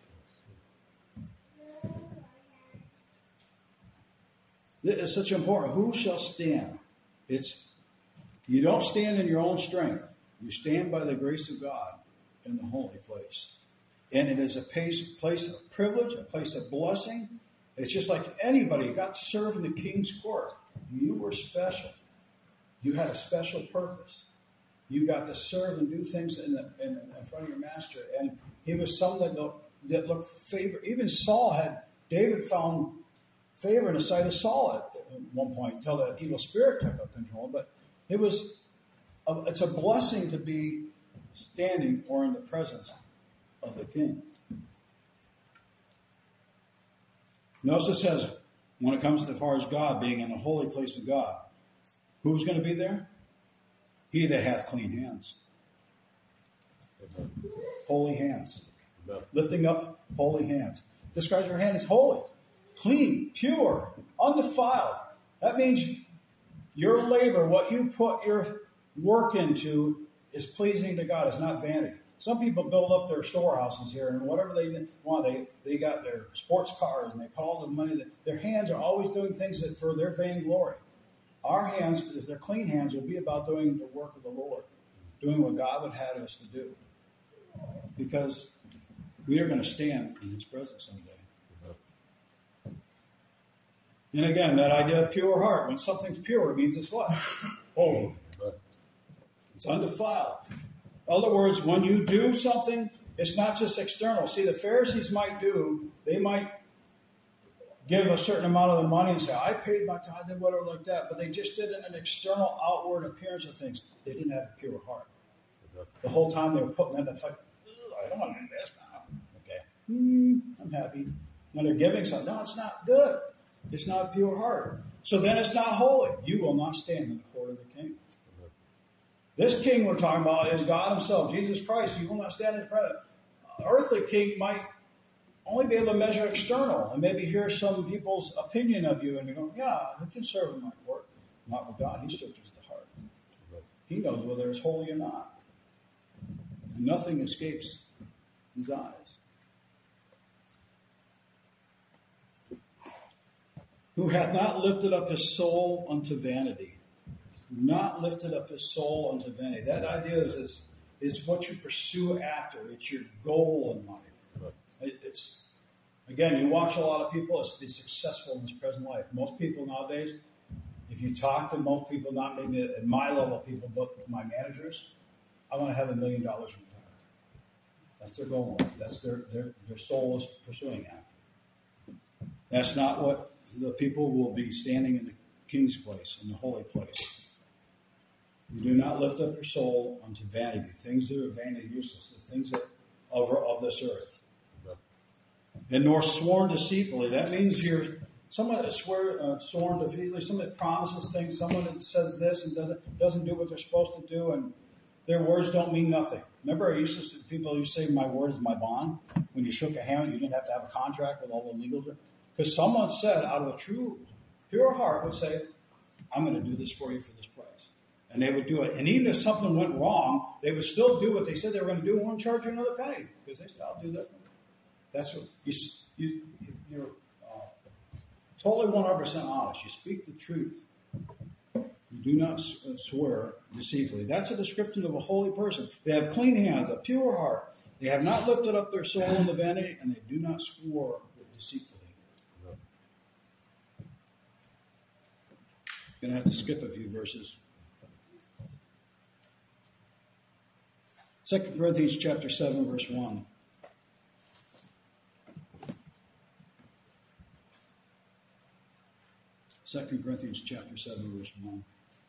It's such important. Who shall stand? It's you don't stand in your own strength. You stand by the grace of God in the holy place. And it is a place, place of privilege, a place of blessing. It's just like anybody who got to serve in the king's court. You were special. You had a special purpose. You got to serve and do things in, the, in, in front of your master. And he was someone that, that looked favor. Even Saul had, David found favor in the sight of Saul at, at one point until that evil spirit took up control. But it was, a, it's a blessing to be standing or in the presence of the king. Notice it says, when it comes to as far as God being in the holy place of God, who's going to be there? He that hath clean hands. Amen. Holy hands. Amen. Lifting up holy hands. Describes your hand as holy, clean, pure, undefiled. That means your labor, what you put your work into, is pleasing to God. It's not vanity. Some people build up their storehouses here, and whatever they want, they, they got their sports cars, and they put all the money. That, their hands are always doing things that for their vainglory. Our hands, if they're clean hands, will be about doing the work of the Lord, doing what God would have us to do. Because we are going to stand in his presence someday. And again, that idea of pure heart. When something's pure, it means it's what? Holy. It's undefiled. In other words, when you do something, it's not just external. See, the Pharisees might do, they might give a certain amount of the money and say, I paid my tithe and whatever like that, but they just did an external outward appearance of things. They didn't have a pure heart. The whole time they were putting in, it's like, I don't want to do this now. Okay, mm, I'm happy. When they're giving something, no, it's not good. It's not a pure heart. So then it's not holy. You will not stand in the court of the king. This king we're talking about is God himself, Jesus Christ. You will not stand in front of an earthly king might only be able to measure external and maybe hear some people's opinion of you and you go, yeah, I can serve in my court. Not with God. He searches the heart. He knows whether it's holy or not. And nothing escapes his eyes. Who hath not lifted up his soul unto vanity. Not lifted up his soul unto vanity. That idea is, is, is what you pursue after. It's your goal in life. It, it's again, you watch a lot of people be successful in this present life. Most people nowadays, if you talk to most people, not maybe at my level of people, but my managers, I want to have a million dollars retired. That's their goal in life. That's their, their, their soul is pursuing after. That's not what the people will be standing in the king's place, in the holy place. You do not lift up your soul unto vanity, things that are vain and useless, the things that of, of this earth. And nor sworn deceitfully. That means you're someone that swear uh, sworn deceitfully, someone that promises things, someone that says this and doesn't doesn't do what they're supposed to do, and their words don't mean nothing. Remember, I used to people used to say, "My word is my bond." When you shook a hand, you didn't have to have a contract with all the legal. Because someone said, out of a true, pure heart, would say, "I'm going to do this for you for this price," and they would do it. And even if something went wrong, they would still do what they said they were going to do and won't charge you another penny because they said, "I'll do that for you." That's what you, you, you're uh, totally one hundred percent honest. You speak the truth. You do not swear deceitfully. That's a description of a holy person. They have clean hands, a pure heart. They have not lifted up their soul in the vanity, and they do not swear deceitfully. Going to have to skip a few verses. Second Corinthians chapter seven, verse one. Second Corinthians chapter seven, verse one.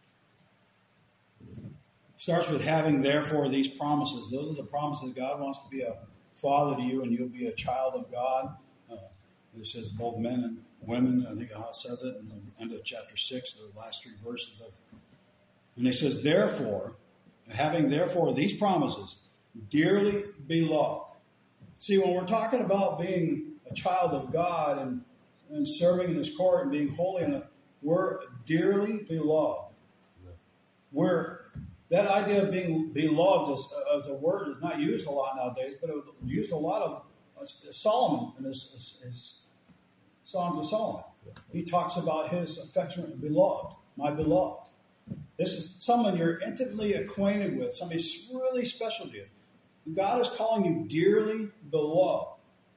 Starts with having, therefore, these promises. Those are the promises. God wants to be a father to you, and you'll be a child of God. Uh, it says both men and women. I think how it says it in the end of chapter six, the last three verses of. And it says, therefore, having therefore these promises, dearly beloved. See, when we're talking about being a child of God and, and serving in His court and being holy, and we're dearly beloved. We're that idea of being beloved is, uh, the word is not used a lot nowadays, but it was used a lot of uh, Solomon in his, his, his Songs of Solomon. He talks about his affectionate beloved, my beloved. This is someone you're intimately acquainted with, somebody really special to you. God is calling you dearly beloved.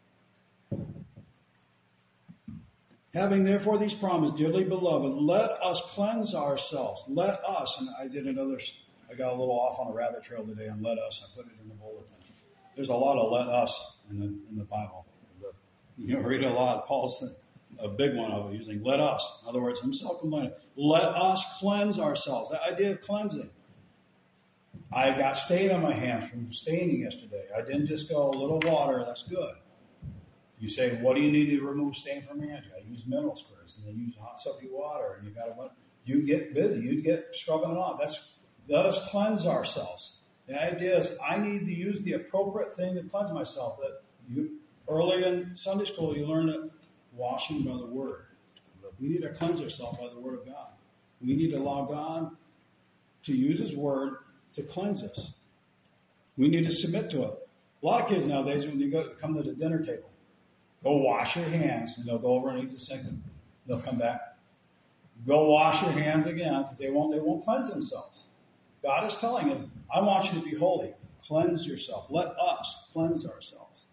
Having therefore these promises, dearly beloved, let us cleanse ourselves. Let us, and I did another, I got a little off on a rabbit trail today on let us. I put it in the bulletin. There's a lot of let us in the, in the Bible. You know, read a lot. Paul's a big one of it, using let us. In other words, himself complaining. Let us cleanse ourselves. The idea of cleansing. I got stain on my hands from staining yesterday. I didn't just go a little water. That's good. You say, what do you need to remove stain from your hands? You got to use mineral spirits, and then use hot soapy water, and you got to. You get busy. You get scrubbing it off. That's let us cleanse ourselves. The idea is, I need to use the appropriate thing to cleanse myself. That you early in Sunday school, you learn that washing by the Word. We need to cleanse ourselves by the Word of God. We need to allow God to use His Word to cleanse us. We need to submit to it. A lot of kids nowadays, when you go come to the dinner table, go wash your hands, and they'll go over underneath the sink, and they'll come back. Go wash your hands again, because they won't, they won't cleanse themselves. God is telling them, I want you to be holy. Cleanse yourself. Let us cleanse ourselves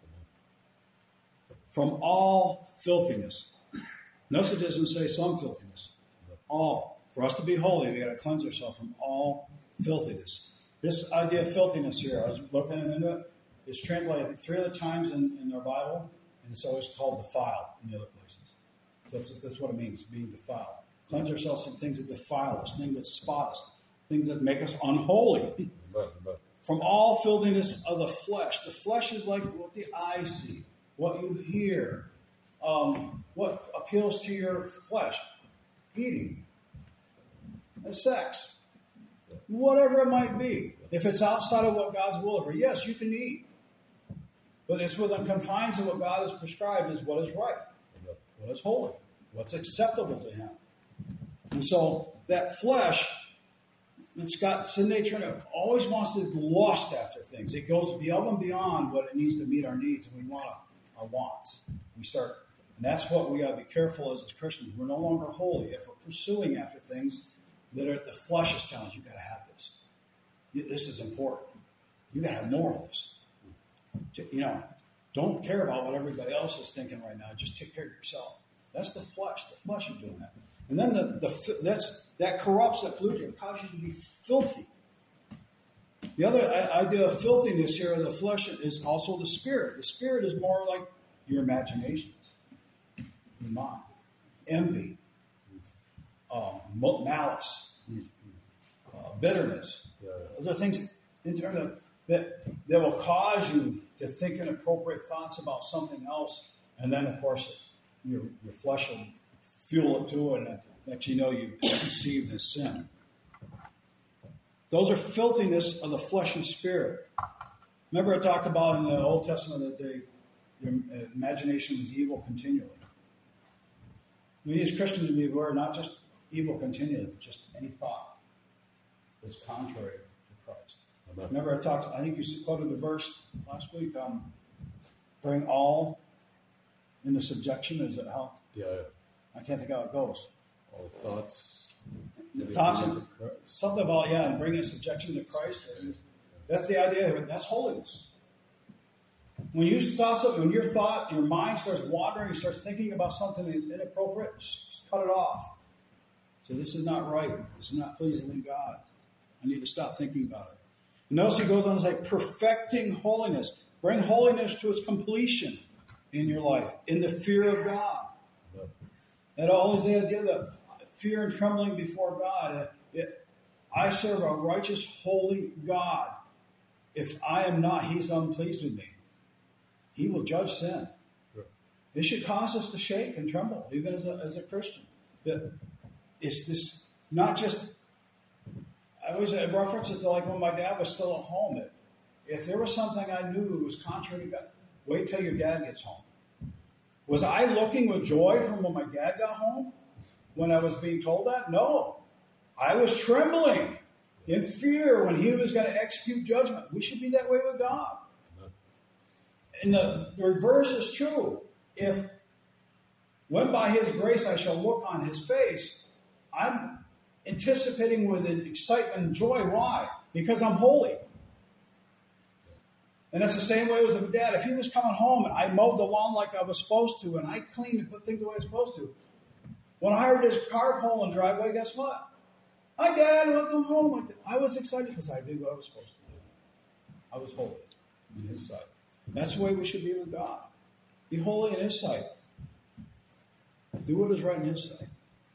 from all filthiness. Notice it doesn't say some filthiness. All. For us to be holy, we got to cleanse ourselves from all filthiness. This idea of filthiness here, I was looking into it. It's translated, I think, three other times in, in our Bible, and it's always called defiled in the other places. So that's, that's what it means, being defiled. Cleanse ourselves from things that defile us, things that spot us, things that make us unholy. From all filthiness of the flesh. The flesh is like what the eye see, what you hear, um, what appeals to your flesh. Eating, and sex, whatever it might be. If it's outside of what God's will is, yes, you can eat. But it's within confines of what God has prescribed is what is right, what is holy, what's acceptable to Him. And so that flesh, it's got sin nature in it, always wants to lust after things. It goes above and beyond what it needs to meet our needs, and we want our wants. We start, and that's what we got to be careful as, as Christians. We're no longer holy if we're pursuing after things that are the flesh is telling us, you got to have this. This is important. You got to have more of this. You know, don't care about what everybody else is thinking right now. Just take care of yourself. That's the flesh. The flesh is doing that. And then the, the that's that corrupts, that pollutes you. It causes you to be filthy. The other idea of filthiness here of the flesh is also the spirit. The spirit is more like your imaginations, your mind, envy, um, malice, uh, uh, bitterness. Yeah. Those are things in terms of, that, that will cause you to think inappropriate thoughts about something else. And then, of course, your, your flesh will fuel it to it, and next you know you conceived this sin. Those are filthiness of the flesh and spirit. Remember I talked about in the Old Testament that they, your imagination was evil continually. We need as Christians to be aware not just evil continually, but just any thought that's contrary to Christ. Amen. Remember I talked, I think you quoted the verse last week, um, bring all into subjection. Is it how? Yeah. I can't think how it goes. All thoughts. Thoughts of and, Christ. something about, yeah, and bringing subjection to Christ. That's the idea of it. That's holiness. When you thought something, when your thought, your mind starts wandering, you start thinking about something that's inappropriate, just cut it off. So this is not right. This is not pleasing in God. I need to stop thinking about it. And notice he goes on to say, perfecting holiness. Bring holiness to its completion in your life, in the fear of God. That always the idea that fear and trembling before God. It, I serve a righteous, holy God. If I am not, he's unpleased with me. He will judge sin. Sure. It should cause us to shake and tremble, even as a, as a Christian. That it's this not just, I always reference it to like when my dad was still at home. That if there was something I knew was contrary to God, wait till your dad gets home. Was I looking with joy from when my dad got home? When I was being told that? No. I was trembling in fear when he was going to execute judgment. We should be that way with God. And the reverse is true. If, when by his grace I shall look on his face, I'm anticipating with excitement and joy. Why? Because I'm holy. And that's the same way with my dad. If he was coming home and I mowed the lawn like I was supposed to, and I cleaned and put things the way I was supposed to, when I heard his car pull in the driveway, guess what? Hi, Dad, welcome home. I was excited because I did what I was supposed to do. I was holy in his sight. That's the way we should be with God. Be holy in his sight. Do what is right in his sight.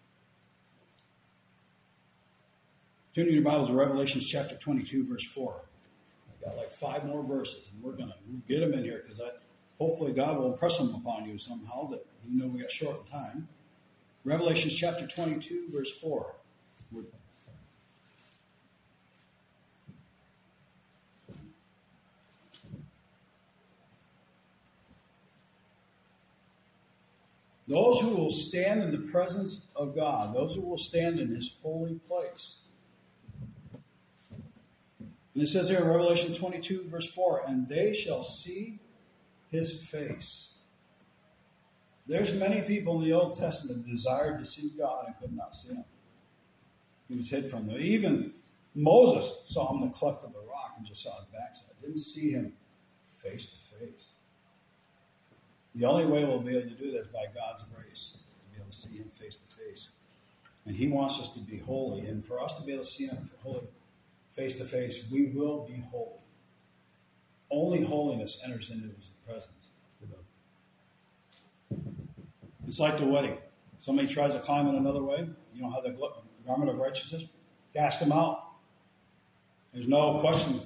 Turn your Bibles to Revelation chapter twenty-two, verse four. I've got like five more verses, and we're going to get them in here because I, hopefully God will impress them upon you somehow that you know we got short of time. Revelation chapter twenty-two, verse four. We're, Those who will stand in the presence of God, those who will stand in his holy place. And it says here in Revelation twenty-two, verse four, and they shall see his face. There's many people in the Old Testament that desired to see God and could not see him. He was hid from them. Even Moses saw him in the cleft of the rock and just saw his backside. Didn't see him face to face. The only way we'll be able to do that is by God's grace, to be able to see him face to face. And he wants us to be holy. And for us to be able to see him holy face to face, we will be holy. Only holiness enters into his presence. It's like the wedding. Somebody tries to climb in another way. You don't have the garment of righteousness. Cast them out. There's no question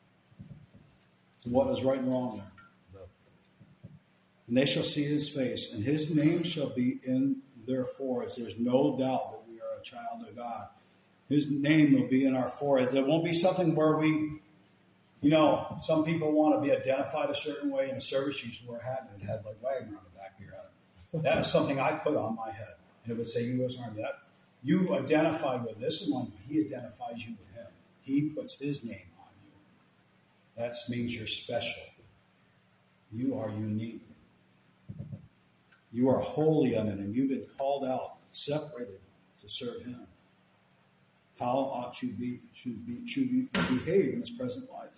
what is right and wrong there. And they shall see his face, and his name shall be in their foreheads. There's no doubt that we are a child of God. His name will be in our foreheads. There won't be something where we, you know, some people want to be identified a certain way. In a service, you used to wear a hat, and it had like wagon around the back of your head. That was something I put on my head. And it would say U S Army. That you identified with this one. He identifies you with him. He puts his name on you. That means you're special. You are unique. You are holy unto him. You've been called out, separated to serve him. How ought you be should be should you behave in this present life?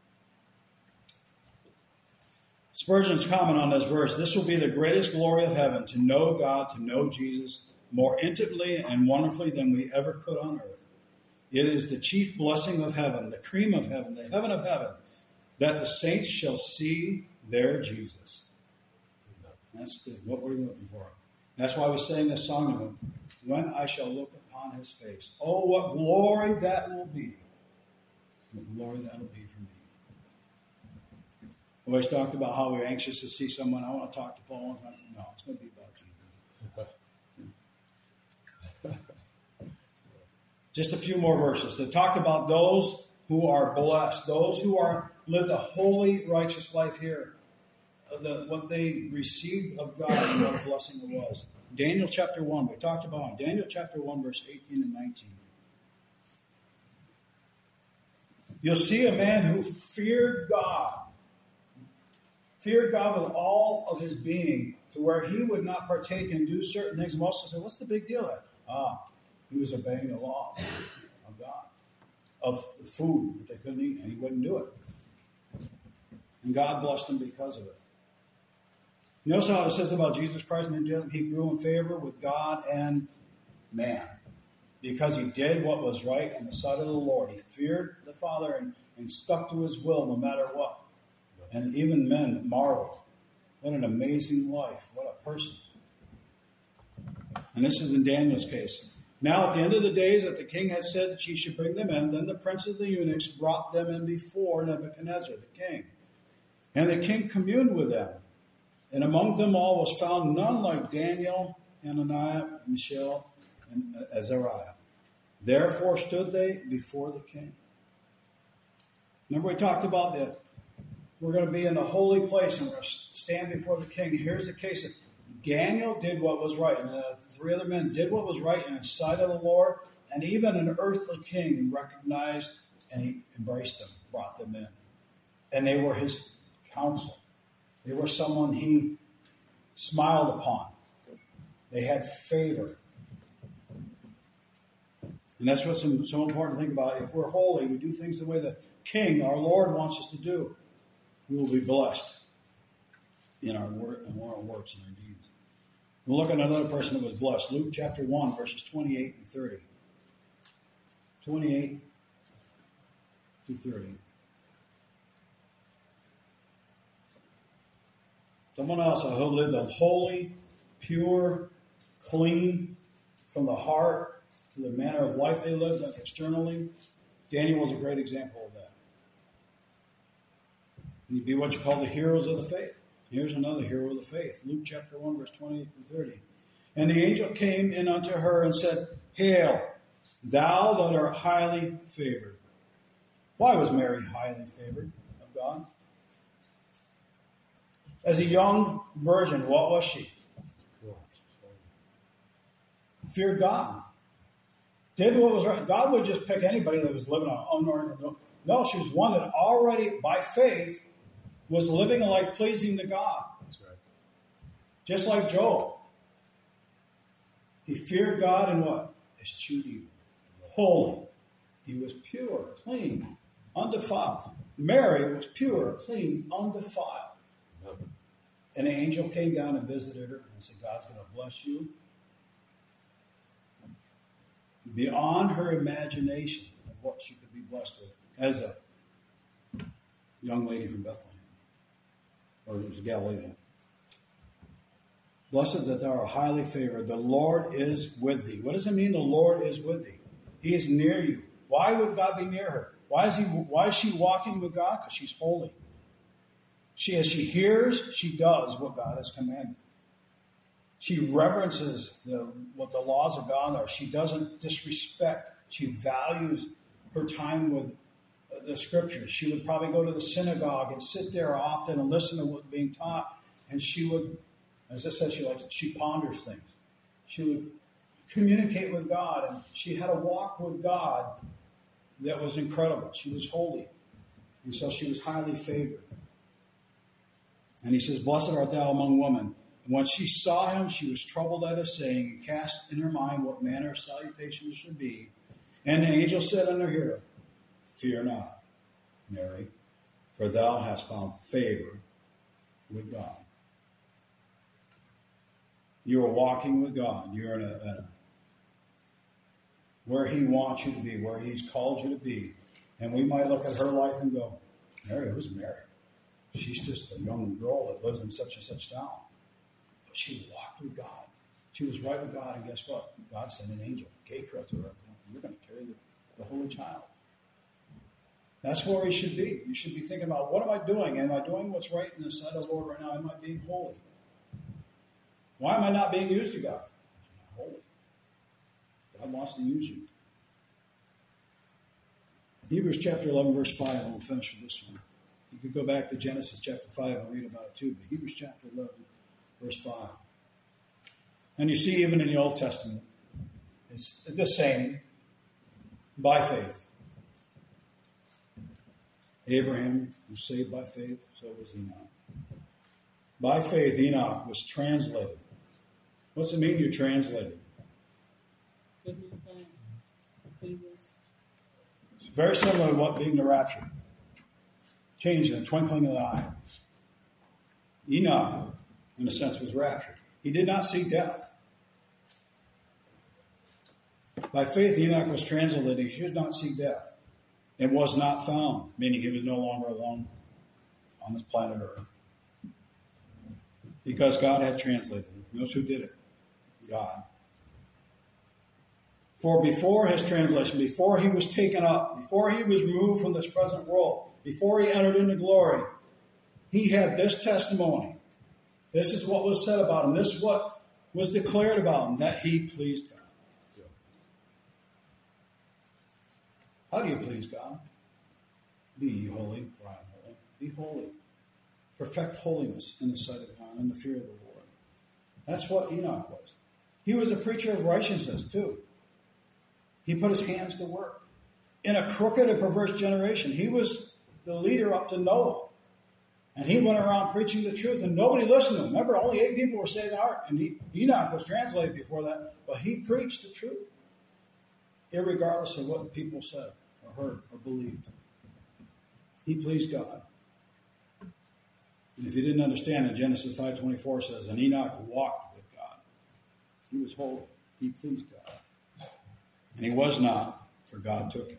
Spurgeon's comment on this verse: this will be the greatest glory of heaven, to know God, to know Jesus more intimately and wonderfully than we ever could on earth. It is the chief blessing of heaven, the cream of heaven, the heaven of heaven, that the saints shall see their Jesus. That's the, what we're looking for. That's why we sang this song to him, when I shall look upon his face. Oh, what glory that will be. What glory that will be for me. We always talked about how we're anxious to see someone. I want to talk to Paul. No, it's going to be about Jesus. Just a few more verses. They talked about those who are blessed, those who are lived a holy, righteous life here. The, what they received of God and what a blessing it was. Daniel chapter one, we talked about it. Daniel chapter one, verse eighteen and nineteen. You'll see a man who feared God. Feared God with all of his being, to where he would not partake and do certain things. Most will say, what's the big deal there? Ah, he was obeying the laws of God, of food that they couldn't eat, and he wouldn't do it. And God blessed him because of it. You notice how it says about Jesus Christ, and he grew in favor with God and man, because he did what was right in the sight of the Lord. He feared the Father and, and stuck to his will no matter what. And even men marveled. What an amazing life. What a person. And this is in Daniel's case. Now at the end of the days that the king had said that she should bring them in, then the prince of the eunuchs brought them in before Nebuchadnezzar, the king. And the king communed with them. And among them all was found none like Daniel, Hananiah, Mishael, and Azariah. Therefore stood they before the king. Remember we talked about that. We're going to be in the holy place and we're going to stand before the king. Here's the case. Of Daniel did what was right. And the three other men did what was right in the sight of the Lord. And even an earthly king recognized and he embraced them, brought them in. And they were his counsel. They were someone he smiled upon. They had favor. And that's what's so important to think about. If we're holy, we do things the way the king, our Lord, wants us to do. We will be blessed in our, work, in our works and our deeds. We'll look at another person that was blessed. Luke chapter one, verses twenty-eight and thirty. twenty-eight to thirty. Someone else who lived a holy, pure, clean, from the heart to the manner of life they lived externally. Daniel was a great example of that. He'd be what you call the heroes of the faith. Here's another hero of the faith. Luke chapter one, verse twenty-eight to thirty. And the angel came in unto her and said, Hail, thou that art highly favored. Why was Mary highly favored of God? As a young virgin, what was she? Feared God. Did what was right. God would just pick anybody that was living on unordinary. No, she was one that already, by faith, was living a life pleasing to God. That's right. Just like Job. He feared God and what? Eschewed evil. Holy. He was pure, clean, undefiled. Mary was pure, clean, undefiled. Yep. And an angel came down and visited her and said, God's going to bless you. Beyond her imagination of what she could be blessed with as a young lady from Bethlehem. Or it was Galilee. Blessed that thou art highly favored. The Lord is with thee. What does it mean the Lord is with thee? He is near you. Why would God be near her? Why is he? Why is she walking with God? Because she's holy. She, as she hears, she does what God has commanded. She reverences the, what the laws of God are. She doesn't disrespect. She values her time with the scriptures. She would probably go to the synagogue and sit there often and listen to what's being taught. And she would, as I said, she likes she ponders things. She would communicate with God, and she had a walk with God that was incredible. She was holy, and so she was highly favored. And he says, Blessed art thou among women. And when she saw him, she was troubled at his saying, and cast in her mind what manner of salutation it should be. And the angel said unto her, Fear not, Mary, for thou hast found favor with God. You are walking with God. You're in a, in a where he wants you to be, where he's called you to be. And we might look at her life and go, Mary, who's Mary? She's just a young girl that lives in such and such town. But she walked with God. She was right with God, and guess what? God sent an angel, gave her to her. You're going to carry the, the Holy Child. That's where we should be. You should be thinking about, what am I doing? Am I doing what's right in the sight of the Lord right now? Am I being holy? Why am I not being used to God? You're not holy. God wants to use you. Hebrews chapter eleven, verse five, and we'll finish with this one. You could go back to Genesis chapter five and read about it too, but Hebrews chapter eleven, verse five. And you see, even in the Old Testament, it's the same, by faith. Abraham was saved by faith, so was Enoch. By faith, Enoch was translated. What's it mean you're translated? It's very similar to what being the rapture. Changed in the twinkling of an eye. Enoch, in a sense, was raptured. He did not see death. By faith, Enoch was translated. He should not see death. It was not found, meaning he was no longer alone on this planet Earth. Because God had translated him. Notice who did it? God. For before his translation, before he was taken up, before he was removed from this present world, before he entered into glory, he had this testimony. This is what was said about him. This is what was declared about him, that he pleased God. How do you please God? Be ye holy, for I am holy. Be holy. Perfect holiness in the sight of God and the fear of the Lord. That's what Enoch was. He was a preacher of righteousness, too. He put his hands to work. In a crooked and perverse generation, he was the leader up to Noah. And he went around preaching the truth, and nobody listened to him. Remember, only eight people were saved out, and he, Enoch was translated before that, but he preached the truth, irregardless of what people said or heard or believed. He pleased God. And if you didn't understand it, Genesis five twenty-four says, and Enoch walked with God. He was holy. He pleased God. And he was not, for God took him.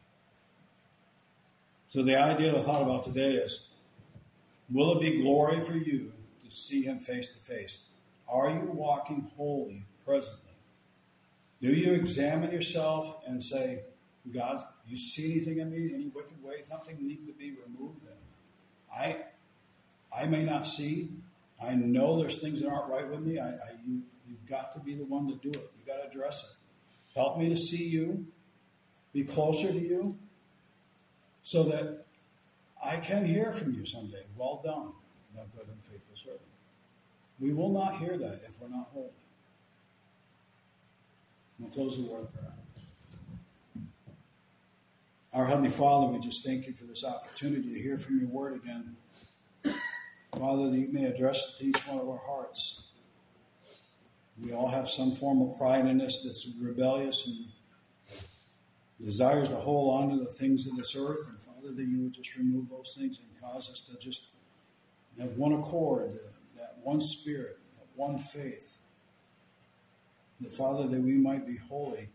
So the idea, the thought about today is, will it be glory for you to see him face to face? Are you walking holy presently? Do you examine yourself and say, God, do you see anything in me, any wicked way? Something needs to be removed. Then I, I may not see. I know there's things that aren't right with me. I, I you, you've got to be the one to do it. You've got to address it. Help me to see you, be closer to you, so that I can hear from you someday. Well done, thou good and faithful servant. We will not hear that if we're not holy. We'll close the word of prayer. Our Heavenly Father, we just thank you for this opportunity to hear from your word again. Father, that you may address it to each one of our hearts. We all have some form of pride in us that's rebellious and desires to hold on to the things of this earth. And Father, that you would just remove those things and cause us to just have one accord, that one spirit, that one faith. That, Father, that we might be holy,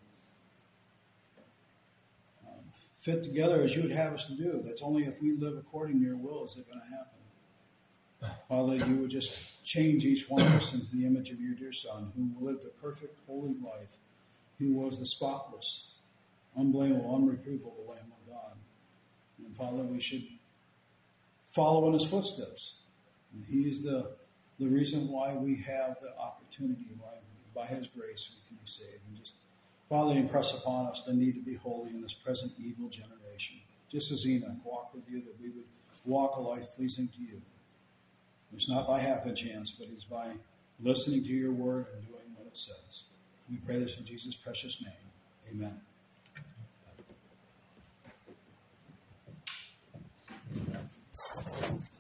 uh, fit together as you would have us to do. That's only if we live according to your will is it going to happen. Father, you would just change each one of us into the image of your dear Son, who lived a perfect, holy life, who was the spotless, unblameable, unreprovable Lamb of God. And Father, we should follow in his footsteps. And he is the, the reason why we have the opportunity, why by his grace we can be saved. And just, Father, impress upon us the need to be holy in this present evil generation. Just as Enoch walked with you, that we would walk a life pleasing to you. It's not by happen chance, but it's by listening to your word and doing what it says. We pray this in Jesus' precious name. Amen.